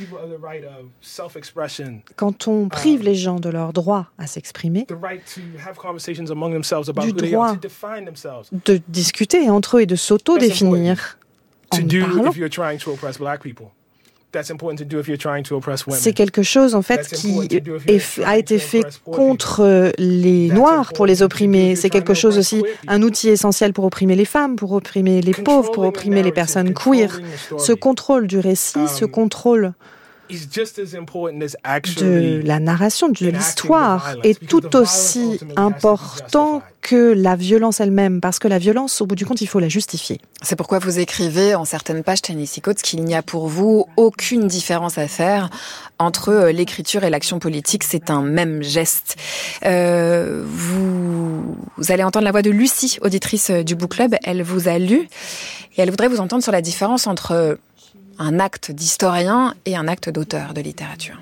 S6: Quand on prive les gens de leur droit à s'exprimer, du droit de discuter entre eux et de s'auto-définir en parlant, c'est quelque chose en fait qui a été fait contre les Noirs pour les opprimer. C'est quelque chose aussi, un outil essentiel pour opprimer les femmes, pour opprimer les pauvres, pour opprimer les personnes queer. Ce contrôle du récit, ce contrôle de la narration, de l'histoire est tout aussi important que la violence elle-même, parce que la violence, au bout du compte, il faut la justifier.
S4: C'est pourquoi vous écrivez en certaines pages, Ta-Nehisi Coates, qu'il n'y a pour vous aucune différence à faire entre l'écriture et l'action politique, c'est un même geste. Vous allez entendre la voix de Lucie, auditrice du Book Club, elle vous a lu, et elle voudrait vous entendre sur la différence entre un acte d'historien et un acte d'auteur de littérature.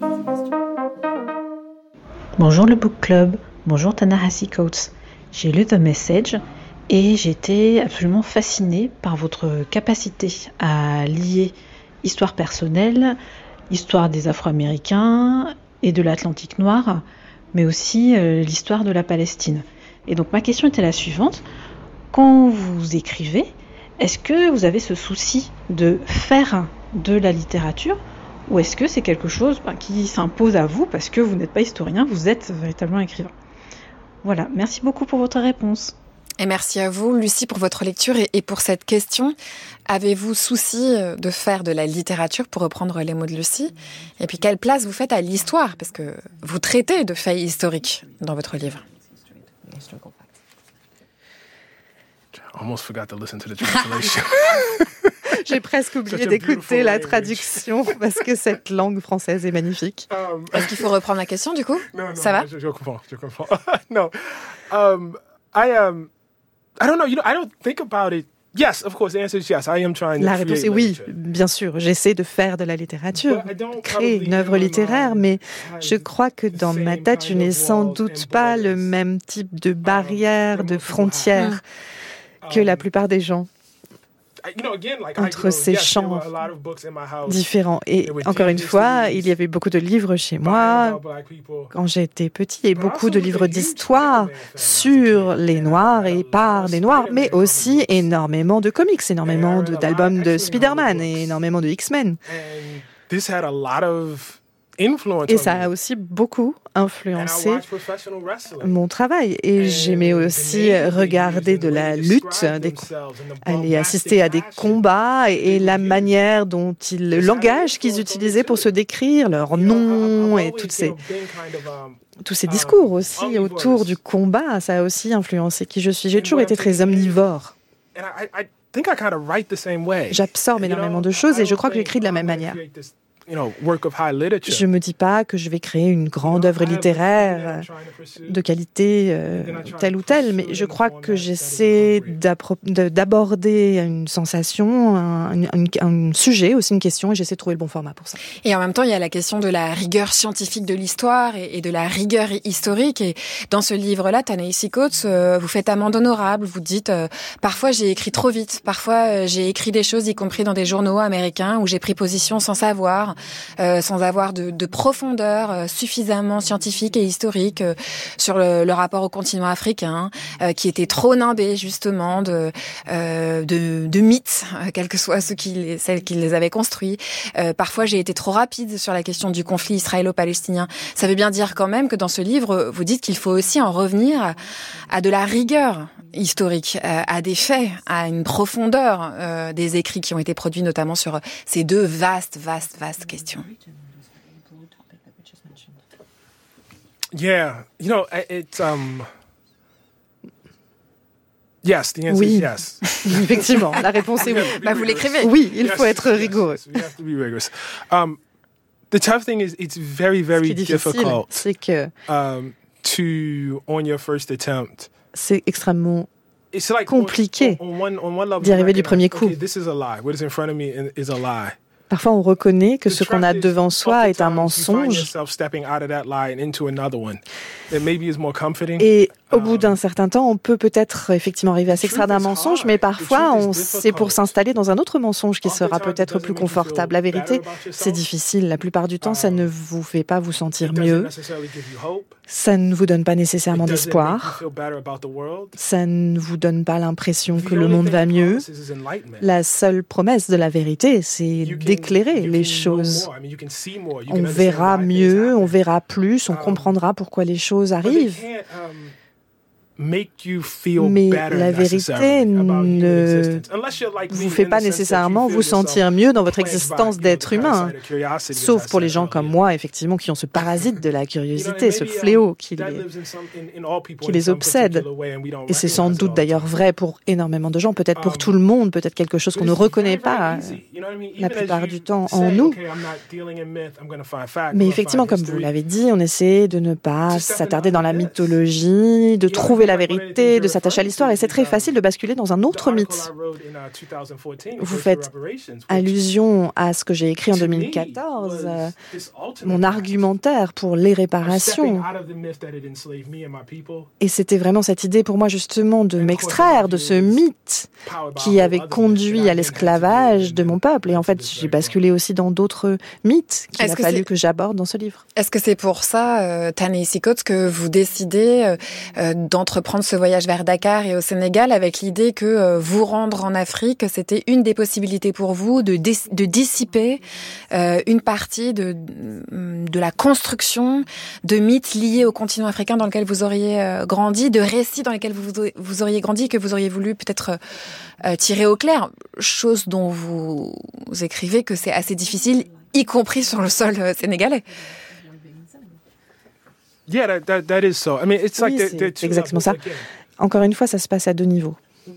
S2: Bonjour le Book Club, bonjour Ta-Nehisi Coates. J'ai lu The Message et j'étais absolument fascinée par votre capacité à lier histoire personnelle, histoire des Afro-Américains et de l'Atlantique noir, mais aussi l'histoire de la Palestine. Et donc ma question était la suivante. Quand vous écrivez, est-ce que vous avez ce souci de faire de la littérature ou est-ce que c'est quelque chose qui s'impose à vous parce que vous n'êtes pas historien, vous êtes véritablement écrivain? Voilà, merci beaucoup pour votre réponse.
S4: Et merci à vous, Lucie, pour votre lecture et pour cette question. Avez-vous souci de faire de la littérature, pour reprendre les mots de Lucie? Et puis, quelle place vous faites à l'histoire? Parce que vous traitez de faits historiques dans votre livre.
S5: Almost forgot to listen to the translation.
S6: J'ai presque oublié d'écouter la traduction parce que cette langue française est magnifique.
S4: Est-ce qu'il faut reprendre la question, du coup?
S5: Non,
S4: ça va?
S5: Je comprends. No. I don't know. I don't think about it. Yes, of course, the answer is yes. I am trying to
S6: La réponse est oui, bien sûr. J'essaie de faire de la littérature, créer une œuvre littéraire, mais je crois que dans ma tête, je n'ai sans doute pas le même type de barrière, de frontière que la plupart des gens entre ces champs différents. Et encore une fois, il y avait beaucoup de livres chez moi quand j'étais petit et beaucoup de livres d'histoire sur les Noirs et par des Noirs, mais aussi énormément de comics, énormément d'albums de Spider-Man et énormément de X-Men. Et ça a aussi beaucoup influencé mon travail. Et j'aimais aussi regarder de la lutte, aller assister à des combats et la manière dont le langage qu'ils utilisaient pour se décrire, leurs noms et tous ces discours aussi autour du combat, ça a aussi influencé qui je suis. J'ai toujours été très omnivore. J'absorbe énormément de choses et je crois que j'écris de la même manière. Je ne me dis pas que je vais créer une grande œuvre littéraire de qualité telle ou telle, mais je crois que j'essaie d'aborder une sensation, un sujet, aussi une question, et j'essaie de trouver le bon format pour ça.
S4: Et en même temps, il y a la question de la rigueur scientifique de l'histoire et de la rigueur historique. Et dans ce livre-là, Ta-Nehisi Coates, vous faites amende honorable, vous dites parfois j'ai écrit trop vite, parfois j'ai écrit des choses, y compris dans des journaux américains, où j'ai pris position sans savoir de profondeur suffisamment scientifique et historique sur le rapport au continent africain, qui était trop nimbé justement de mythes, quels que soient celles qui les avaient construits. Parfois, j'ai été trop rapide sur la question du conflit israélo-palestinien. Ça veut bien dire quand même que dans ce livre, vous dites qu'il faut aussi en revenir à de la rigueur historique, à des faits, à une profondeur des écrits qui ont été produits notamment sur ces deux vastes questions.
S5: Yeah, it's yes, the answer is yes.
S6: Effectivement, la réponse est oui.
S4: Vous l'écrivez.
S6: Oui, il faut être rigoureux.
S5: We have to be rigorous. The tough thing is it's very, very difficult.
S6: C'est que
S5: on your first attempt.
S6: C'est extrêmement compliqué d'y arriver du premier coup. Parfois, on reconnaît que ce qu'on a devant soi est un mensonge. Et au bout d'un certain temps, on peut peut-être effectivement arriver à s'extraire d'un mensonge, mais parfois, c'est pour s'installer dans un autre mensonge qui sera peut-être plus confortable. La vérité, c'est difficile. La plupart du temps, ça ne vous fait pas vous sentir mieux. Ça ne vous donne pas nécessairement d'espoir. Ça ne vous donne pas l'impression que le monde va mieux. La seule promesse de la vérité, c'est d'éclairer les choses. On verra mieux, on verra plus, on comprendra pourquoi les choses arrivent. Mais la vérité ne vous fait pas nécessairement vous sentir mieux dans votre existence d'être humain, sauf pour les gens comme moi, effectivement, qui ont ce parasite de la curiosité, ce fléau qui les obsède. Et c'est sans doute d'ailleurs vrai pour énormément de gens, peut-être pour tout le monde, peut-être quelque chose qu'on ne reconnaît pas la plupart du temps en nous. Mais effectivement, comme vous l'avez dit, on essaie de ne pas s'attarder dans la mythologie, de trouver la vérité, de s'attacher à l'histoire, et c'est très facile de basculer dans un autre mythe. Vous faites allusion à ce que j'ai écrit en 2014, mon argumentaire pour les réparations. Et c'était vraiment cette idée pour moi justement de m'extraire de ce mythe qui avait conduit à l'esclavage de mon peuple. Et en fait, j'ai basculé aussi dans d'autres mythes qu'il a fallu que j'aborde dans ce livre.
S4: Est-ce que c'est pour ça, Ta-Nehisi Coates, que vous décidez d'entreprendre ce voyage vers Dakar et au Sénégal avec l'idée que vous rendre en Afrique, c'était une des possibilités pour vous de dissiper une partie de la construction de mythes liés au continent africain dans lequel vous auriez grandi, de récits dans lesquels vous auriez grandi, que vous auriez voulu peut-être tirer au clair, chose dont vous écrivez que c'est assez difficile, y compris sur le sol sénégalais.
S5: Yeah, that is so. I mean, it's
S6: oui, c'est exactement ça. Encore une fois, ça se passe à deux niveaux.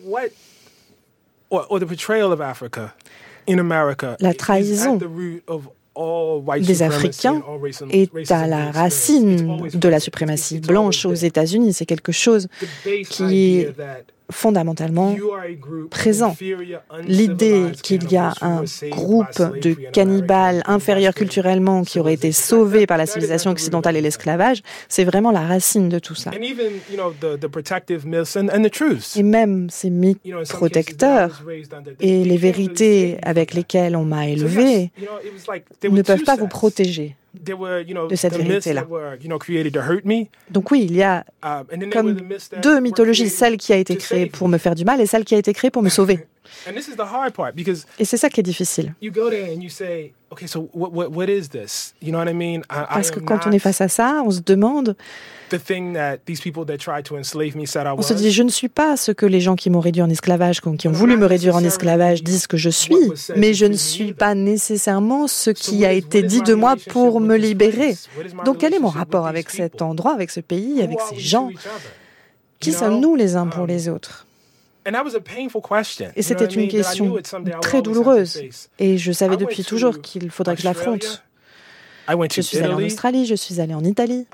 S6: La trahison des Africains est à la racine de la suprématie blanche aux États-Unis. C'est quelque chose qui est fondamentalement présent. L'idée qu'il y a un groupe de cannibales inférieurs culturellement qui auraient été sauvés par la civilisation occidentale et l'esclavage, c'est vraiment la racine de tout ça. Et même ces mythes protecteurs et les vérités avec lesquelles on m'a élevé ne peuvent pas vous protéger de cette vérité-là. Donc oui, il y a comme deux mythologies, celle qui a été créée pour me faire du mal et celle qui a été créée pour me sauver. Et c'est ça qui est difficile. Parce que quand on est face à ça, on se demande, on se dit, je ne suis pas ce que les gens qui m'ont réduit en esclavage, qui ont voulu me réduire en esclavage, disent que je suis, mais je ne suis pas nécessairement ce qui a été dit de moi pour me libérer. Donc quel est mon rapport avec cet endroit, avec ce pays, avec ces gens? Qui sommes-nous les uns pour les autres? Et c'était une question très douloureuse. Et je savais depuis toujours qu'il faudrait que je l'affronte. Je suis allé en Australie, je suis allé en Italie,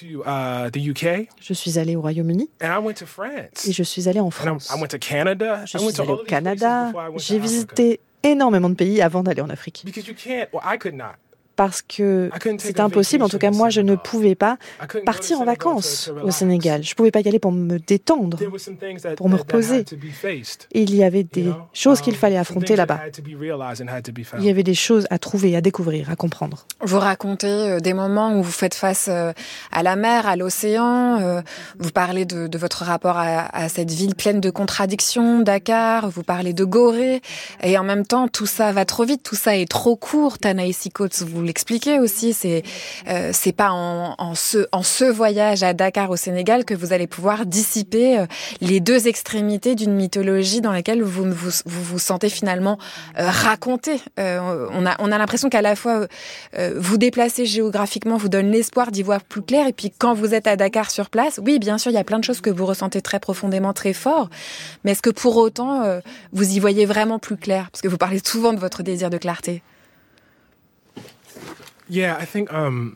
S6: je suis allé au Royaume-Uni et je suis allé en France. Je suis allé au Canada. J'ai visité énormément de pays avant d'aller en Afrique. Parce que c'est impossible, en tout cas moi je ne pouvais pas partir en vacances au Sénégal. Je ne pouvais pas y aller pour me détendre, pour me reposer. Et il y avait des choses qu'il fallait affronter là-bas. Il y avait des choses à trouver, à découvrir, à comprendre.
S4: Vous racontez des moments où vous faites face à la mer, à l'océan. Vous parlez de votre rapport à cette ville pleine de contradictions, Dakar. Vous parlez de Gorée. Et en même temps, tout ça va trop vite, tout ça est trop court. Ta-Nehisi Coates, vous l'expliquez aussi, c'est pas en ce voyage à Dakar au Sénégal que vous allez pouvoir dissiper les deux extrémités d'une mythologie dans laquelle vous vous sentez finalement raconté. On a l'impression qu'à la fois vous déplacez géographiquement, vous donne l'espoir d'y voir plus clair, et puis quand vous êtes à Dakar sur place, oui, bien sûr, il y a plein de choses que vous ressentez très profondément, très fort, mais est-ce que pour autant vous y voyez vraiment plus clair? Parce que vous parlez souvent de votre désir de clarté.
S5: Yeah, I think.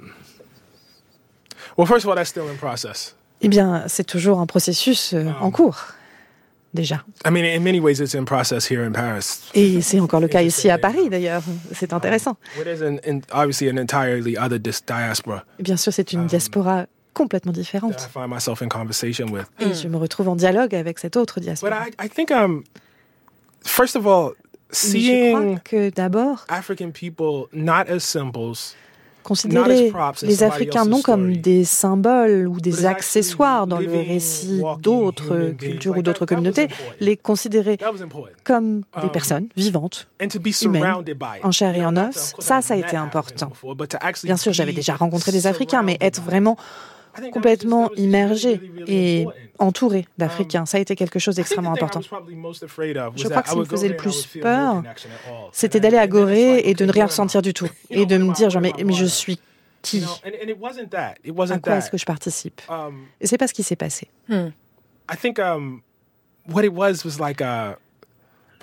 S5: Well, first of all, that's still in process.
S6: Eh bien, c'est toujours un processus en cours, déjà.
S5: I mean, in many ways, it's in process here in Paris.
S6: Et c'est encore le cas ici à Paris, d'ailleurs. C'est intéressant.
S5: It is obviously an entirely other diaspora.
S6: Bien sûr, c'est une diaspora complètement différente.
S5: That I find myself in conversation with.
S6: Et je me retrouve en dialogue avec cette autre diaspora.
S5: But I think, first of all,
S6: seeing que d'abord,
S5: African people not as symbols.
S6: Considérer les Africains non comme des symboles ou des accessoires dans le récit d'autres cultures ou d'autres communautés, les considérer comme des personnes vivantes, humaines, en chair et en os, ça a été important. Bien sûr, j'avais déjà rencontré des Africains, mais être vraiment complètement immergé et entouré d'Africains, ça a été quelque chose d'extrêmement important. Je crois que ce qui me faisait le plus peur, c'était d'aller à Gorée et de ne rien ressentir du tout. Et de me dire, genre, mais je suis qui? À quoi est-ce que je participe? Et c'est pas ce qui s'est passé. Je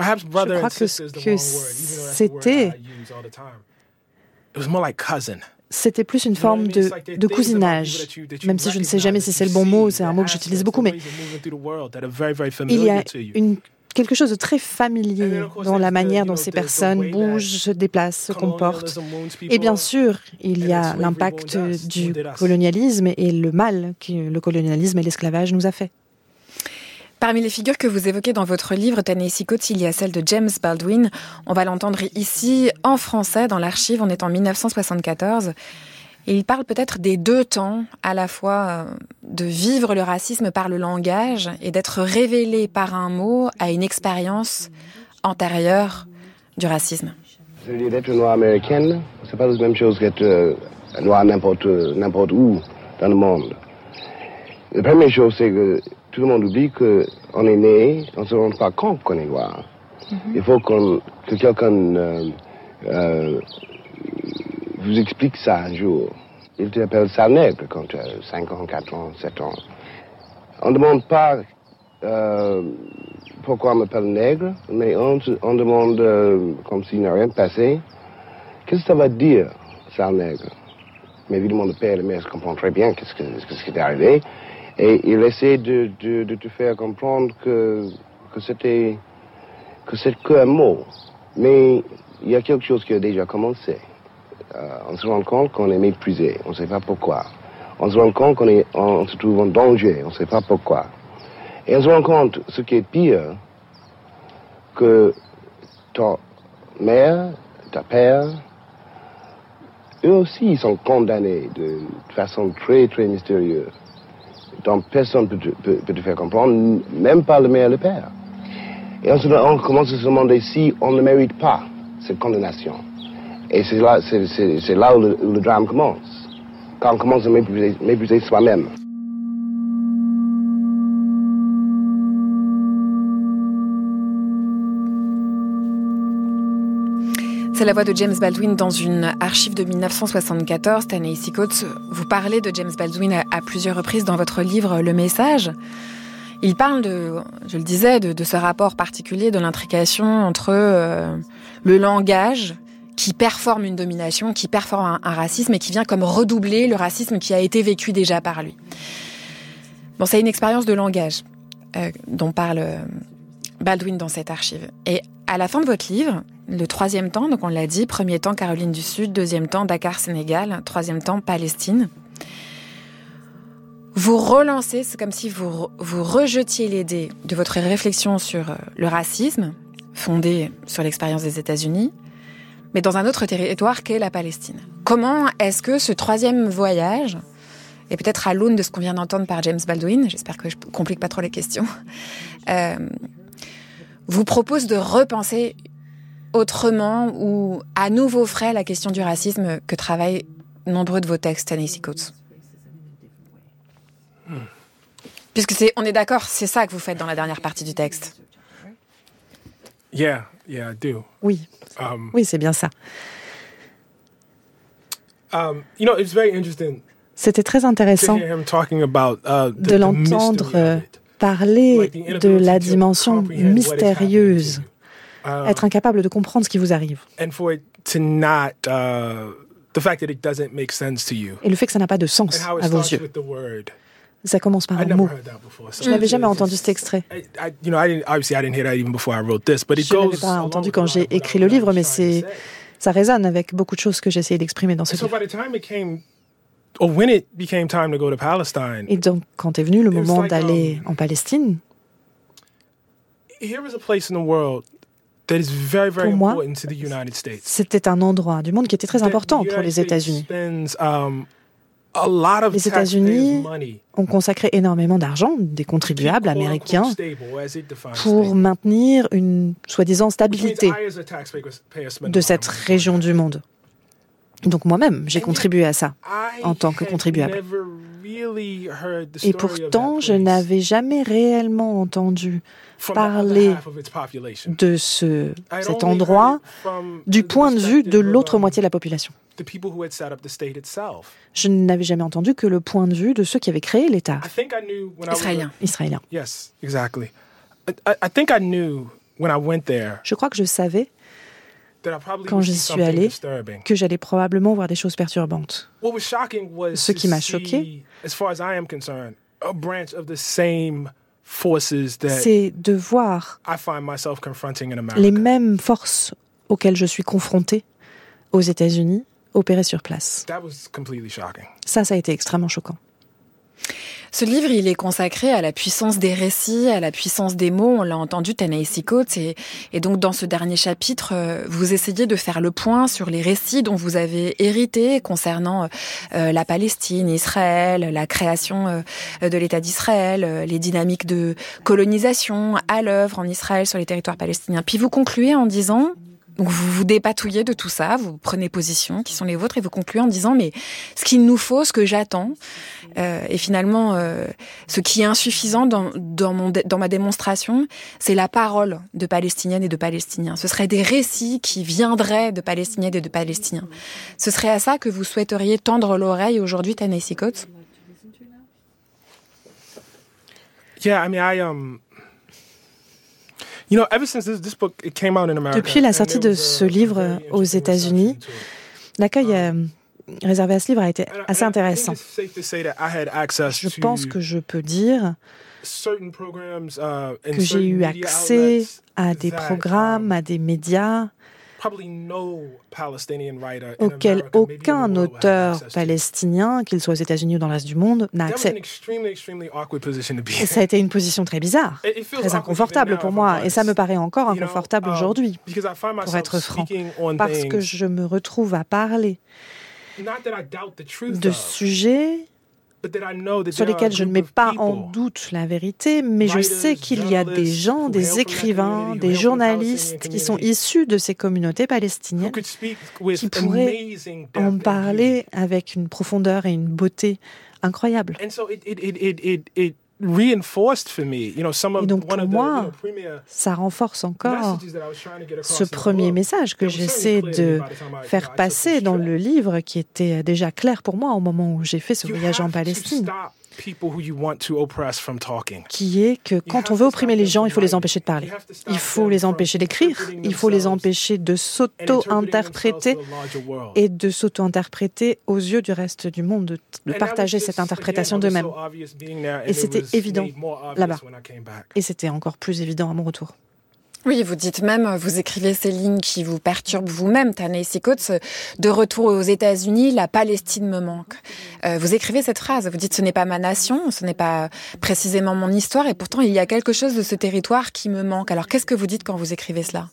S6: crois que ce que c'était, c'était plus une forme de cousinage, même si je ne sais jamais si c'est le bon mot, c'est un mot que j'utilise beaucoup, mais il y a quelque chose de très familier dans la manière dont ces personnes bougent, se déplacent, se comportent. Et bien sûr, il y a l'impact du colonialisme et le mal que le colonialisme et l'esclavage nous a fait.
S4: Parmi les figures que vous évoquez dans votre livre, Ta-Nehisi Coates, il y a celle de James Baldwin. On va l'entendre ici en français dans l'archive, on est en 1974. Et il parle peut-être des deux temps, à la fois de vivre le racisme par le langage et d'être révélé par un mot à une expérience antérieure du racisme.
S9: D'être noir américaine, c'est pas la même chose qu'être noir n'importe où dans le monde. La première chose, c'est que tout le monde oublie qu'on est né, on ne se rend pas compte qu'on est noir. Il faut que quelqu'un vous explique ça un jour. Il t'appelle sale nègre quand tu as 5 ans, 4 ans, 7 ans. On ne demande pas pourquoi on m'appelle nègre, mais on demande, comme s'il n'a rien passé, qu'est-ce que ça va dire, sale nègre? Mais évidemment, le père et la mère comprennent très bien ce qui est arrivé. Et il essaie de te faire comprendre que c'est qu'un mot. Mais il y a quelque chose qui a déjà commencé. On se rend compte qu'on est méprisé, on ne sait pas pourquoi. On se rend compte qu'on se trouve en danger, on ne sait pas pourquoi. Et on se rend compte, ce qui est pire, que ta mère, ta père, eux aussi sont condamnés de façon très, très mystérieuse. Donc personne ne peut te faire comprendre, même pas le mère et le père. Et on commence à se demander si on ne mérite pas cette condamnation. Et c'est là où le drame commence, quand on commence à mépriser soi-même.
S4: C'est la voix de James Baldwin dans une archive de 1974. Ta-Nehisi Coates, vous parlez de James Baldwin à plusieurs reprises dans votre livre Le Message. Il parle je le disais, de ce rapport particulier, de l'intrication entre le langage qui performe une domination, qui performe un racisme et qui vient comme redoubler le racisme qui a été vécu déjà par lui. Bon, c'est une expérience de langage dont parle Baldwin dans cette archive. Et à la fin de votre livre, le 3e temps, donc on l'a dit, 1er temps Caroline du Sud, 2e temps Dakar, Sénégal, 3e temps Palestine. Vous relancez, c'est comme si vous rejetiez les dés de votre réflexion sur le racisme, fondée sur l'expérience des États-Unis, mais dans un autre territoire qu'est la Palestine. Comment est-ce que ce 3e voyage, et peut-être à l'aune de ce qu'on vient d'entendre par James Baldwin, j'espère que je ne complique pas trop les questions, vous propose de repenser autrement ou à nouveau frais la question du racisme que travaillent nombreux de vos textes, Ta-Nehisi Coates. Puisque on est d'accord, c'est ça que vous faites dans la dernière partie du texte.
S5: Yeah, I do.
S6: Oui, oui, c'est bien ça.
S5: It's very interesting.
S6: C'était très intéressant de l'entendre parler de la dimension mystérieuse, être incapable de comprendre ce qui vous arrive. Et le fait que ça n'a pas de sens à vos yeux. Ça commence par un mot. Je n'avais jamais entendu cet extrait. Je ne l'avais pas entendu quand j'ai écrit le livre, mais ça résonne avec beaucoup de choses que j'ai essayé d'exprimer dans ce livre. Et donc, quand est venu le moment d'aller en Palestine, pour moi, c'était un endroit du monde qui était très important pour les États-Unis. Les États-Unis ont consacré énormément d'argent, des contribuables américains, pour maintenir une soi-disant stabilité de cette région du monde. Donc moi-même, j'ai contribué à ça, en tant que contribuable. Et pourtant, je n'avais jamais réellement entendu parler de cet endroit du point de vue de l'autre moitié de la population. Je n'avais jamais entendu que le point de vue de ceux qui avaient créé l'État israélien. Je crois que je savais quand j'y suis allée, que j'allais probablement voir des choses perturbantes. Ce qui m'a choqué, c'est de voir les mêmes forces auxquelles je suis confrontée aux États-Unis opérer sur place. Ça a été extrêmement choquant.
S4: Ce livre, il est consacré à la puissance des récits, à la puissance des mots. On l'a entendu, Ta-Nehisi Coates. Et donc, dans ce dernier chapitre, vous essayez de faire le point sur les récits dont vous avez hérité concernant la Palestine, Israël, la création de l'État d'Israël, les dynamiques de colonisation à l'œuvre en Israël sur les territoires palestiniens. Puis vous concluez en disant... Donc vous vous dépatouillez de tout ça, vous prenez position qui sont les vôtres et vous concluez en disant mais ce qu'il nous faut, ce que j'attends, et finalement ce qui est insuffisant dans ma démonstration, c'est la parole de Palestiniennes et de Palestiniens. Ce seraient des récits qui viendraient de Palestiniennes et de Palestiniens. Ce serait à ça que vous souhaiteriez tendre l'oreille aujourd'hui, Ta-Nehisi Coates?
S6: Depuis la sortie de ce livre aux États-Unis, l'accueil réservé à ce livre a été assez intéressant. Je pense que je peux dire que j'ai eu accès à des programmes, à des médias auquel aucun auteur palestinien, qu'il soit aux États-Unis ou dans le reste du monde, n'a accès. Et ça a été une position très bizarre, très inconfortable pour moi, et ça me paraît encore inconfortable aujourd'hui, pour être franc, parce que je me retrouve à parler de sujets sur lesquels je ne mets pas en doute la vérité, mais je sais qu'il y a des gens, des écrivains, des journalistes qui sont issus de ces communautés palestiniennes qui pourraient en parler avec une profondeur et une beauté incroyables. Et donc pour moi, ça renforce encore ce premier message que j'essaie de faire passer dans le livre, qui était déjà clair pour moi au moment où j'ai fait ce voyage en Palestine, qui est que quand on veut opprimer les gens, il faut les empêcher de parler. Il faut les empêcher d'écrire, il faut les empêcher de s'auto-interpréter et de s'auto-interpréter aux yeux du reste du monde, de partager cette interprétation d'eux-mêmes. Et c'était évident là-bas. Et c'était encore plus évident à mon retour.
S4: Oui, vous dites même, vous écrivez ces lignes qui vous perturbent vous-même, Ta-Nehisi Coates, de retour aux États-Unis, la Palestine me manque. Vous écrivez cette phrase, vous dites ce n'est pas ma nation, ce n'est pas précisément mon histoire, et pourtant il y a quelque chose de ce territoire qui me manque. Alors qu'est-ce que vous dites quand vous écrivez cela?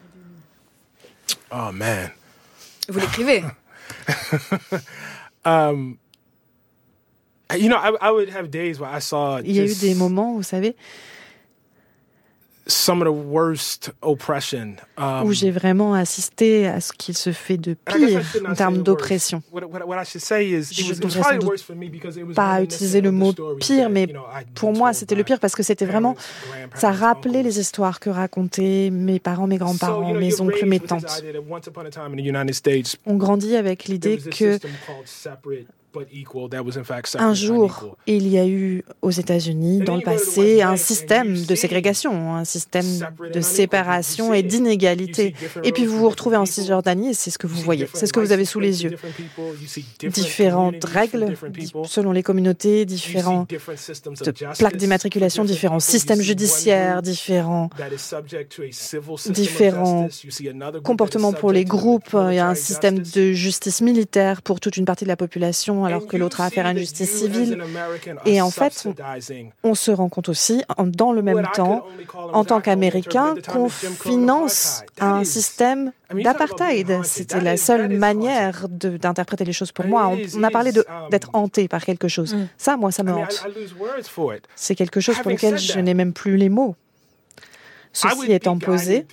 S1: Oh man.
S4: Vous l'écrivez?
S6: Il y a eu des moments, vous savez, où j'ai vraiment assisté à ce qu'il se fait de pire en termes d'oppression. Je ne devrais sans doute pas utiliser le mot pire, mais pour moi, c'était le pire parce que c'était vraiment... Ça rappelait les histoires que racontaient mes parents, mes grands-parents, mes oncles, mes tantes. On grandit avec l'idée que un jour, il y a eu aux États-Unis, dans le passé, un système de ségrégation, un système de séparation et d'inégalité. Et puis vous vous retrouvez en Cisjordanie et c'est ce que vous voyez, c'est ce que vous avez sous les yeux. Différentes règles selon les communautés, différentes plaques d'immatriculation, différents systèmes judiciaires, différents comportements pour les groupes. Il y a un système de justice militaire pour toute une partie de la population, alors que l'autre a affaire à une justice civile. Et en fait, on se rend compte aussi, dans le même temps, en tant qu'Américains, qu'on finance un système d'apartheid. C'était la seule manière d'interpréter les choses pour moi. On a parlé d'être hanté par quelque chose. Ça, moi, ça me hante. C'est quelque chose pour lequel je n'ai même plus les mots. Ceci étant posé,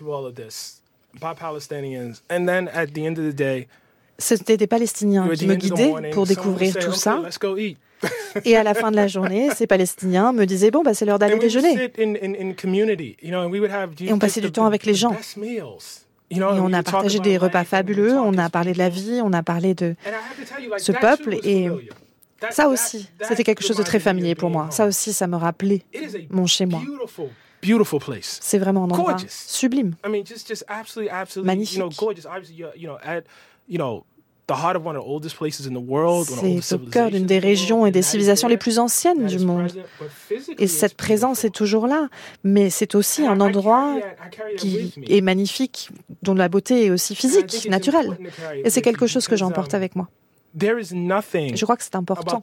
S6: c'était des Palestiniens qui me guidaient pour découvrir tout ça. Et à la fin de la journée, ces Palestiniens me disaient « Bon, c'est l'heure d'aller déjeuner ». Et on passait du temps avec les gens. Et on a partagé des repas fabuleux, on a parlé de la vie, on a parlé de ce peuple. Et ça aussi, c'était quelque chose de très familier pour moi. Ça aussi, ça me rappelait mon chez-moi.
S5: beautiful place.
S6: C'est vraiment un endroit sublime.
S5: I mean, just absolutely,
S6: magnifique.
S5: Gorgeous. Obviously, at, the heart of one of the oldest places in the world.
S6: C'est au cœur d'une des régions et des civilisations les plus anciennes du monde. Et cette présence est toujours là. Mais c'est aussi un endroit qui est magnifique, dont la beauté est aussi physique, naturelle. Et c'est quelque chose que j'emporte avec moi. Je crois que c'est important.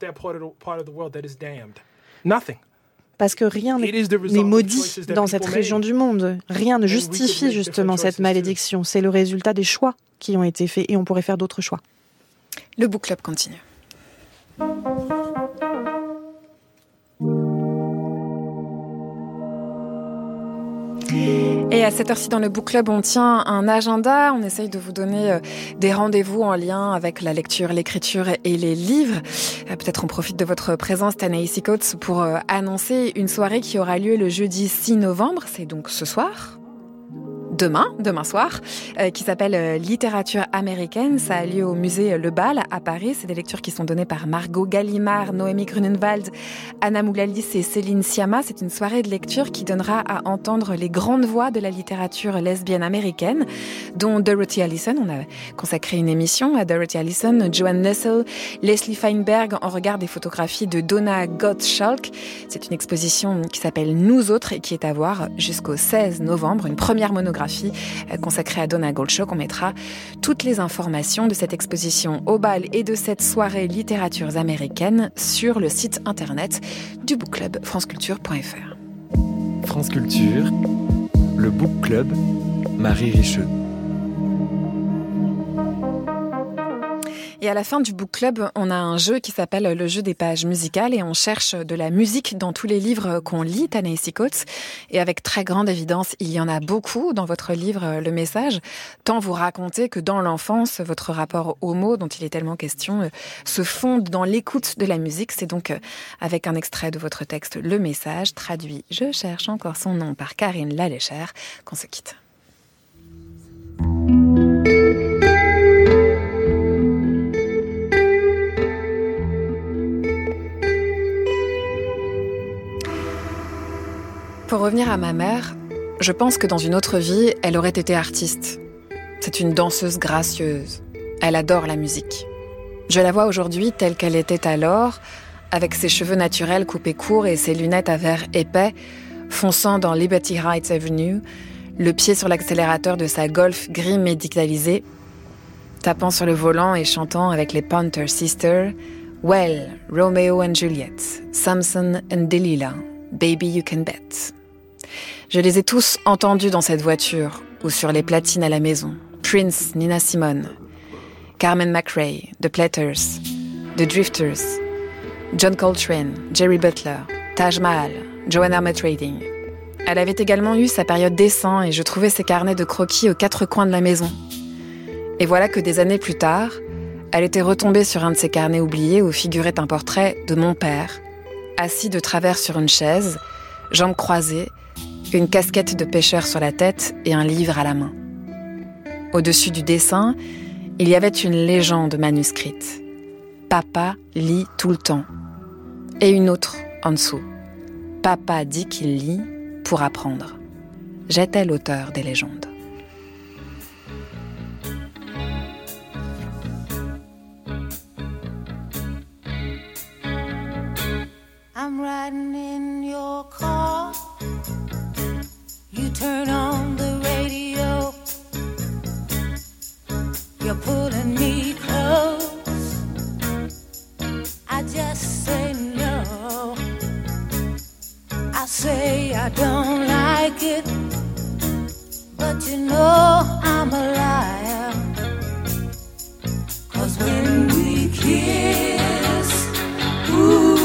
S6: Parce que rien n'est maudit dans cette région du monde. Rien ne justifie justement cette malédiction. C'est le résultat des choix qui ont été faits et on pourrait faire d'autres choix.
S4: Le Book Club continue. Et à cette heure-ci dans le Book Club, on tient un agenda, on essaye de vous donner des rendez-vous en lien avec la lecture, l'écriture et les livres. Peut-être on profite de votre présence, Ta-Nehisi Coates, pour annoncer une soirée qui aura lieu le jeudi 6 novembre, c'est donc ce soir. Demain soir, qui s'appelle Littérature américaine. Ça a lieu au musée Le Bal à Paris. C'est des lectures qui sont données par Margot Gallimard, Noémie Grunenwald, Anna Moulalis et Céline Sciamma. C'est une soirée de lecture qui donnera à entendre les grandes voix de la littérature lesbienne américaine, dont Dorothy Allison. On a consacré une émission à Dorothy Allison, Joanne Nussel, Leslie Feinberg en regard des photographies de Donna Gottschalk. C'est une exposition qui s'appelle Nous autres et qui est à voir jusqu'au 16 novembre. Une première monographie consacrée à Donna Gottschalk. On mettra toutes les informations de cette exposition au Bal et de cette soirée littératures américaines sur le site internet du Book Club, franceculture.fr.
S3: France Culture, le Book Club, Marie Richeux.
S4: Et à la fin du Book Club, on a un jeu qui s'appelle le jeu des pages musicales et on cherche de la musique dans tous les livres qu'on lit, Ta-Nehisi Coates. Et avec très grande évidence, il y en a beaucoup dans votre livre Le Message. Tant vous racontez que dans l'enfance, votre rapport aux mots, dont il est tellement question, se fonde dans l'écoute de la musique. C'est donc avec un extrait de votre texte Le Message, traduit « Je cherche encore son nom » par Karine Laléchère, qu'on se quitte. Pour revenir à ma mère, je pense que dans une autre vie, elle aurait été artiste. C'est une danseuse gracieuse. Elle adore la musique. Je la vois aujourd'hui telle qu'elle était alors, avec ses cheveux naturels coupés courts et ses lunettes à verre épais, fonçant dans Liberty Heights Avenue, le pied sur l'accélérateur de sa Golf gris médicalisé, tapant sur le volant et chantant avec les Pointer Sisters « Well, Romeo and Juliet, Samson and Delilah, Baby You Can Bet ». Je les ai tous entendus dans cette voiture ou sur les platines à la maison. Prince, Nina Simone, Carmen McRae, The Platters, The Drifters, John Coltrane, Jerry Butler, Taj Mahal, Joanna Armatrading. Elle avait également eu sa période dessin et je trouvais ses carnets de croquis aux quatre coins de la maison. Et voilà que des années plus tard, elle était retombée sur un de ses carnets oubliés où figurait un portrait de mon père, assis de travers sur une chaise, jambes croisées, une casquette de pêcheur sur la tête et un livre à la main. Au-dessus du dessin, il y avait une légende manuscrite. Papa lit tout le temps. Et une autre en dessous. Papa dit qu'il lit pour apprendre. J'étais l'auteur des légendes.
S10: I'm riding in your car. You turn on the radio. You're pulling me close. I just say no. I say I don't like it, but you know I'm a liar. 'Cause when we kiss, ooh,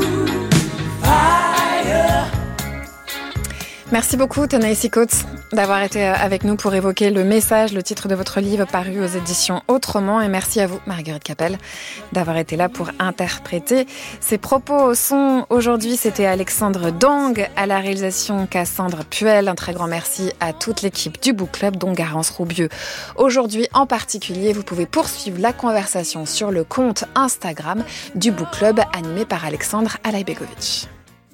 S4: Merci beaucoup, Ta-Nehisi Coates, d'avoir été avec nous pour évoquer Le Message, le titre de votre livre paru aux éditions Autrement. Et merci à vous, Marguerite Capel, d'avoir été là pour interpréter ces propos au son. Aujourd'hui, c'était Alexandre Dang à la réalisation, Cassandre Puel. Un très grand merci à toute l'équipe du Book Club, dont Garance Roubieux. Aujourd'hui, en particulier, vous pouvez poursuivre la conversation sur le compte Instagram du Book Club, animé par Alexandre Alaibegovic.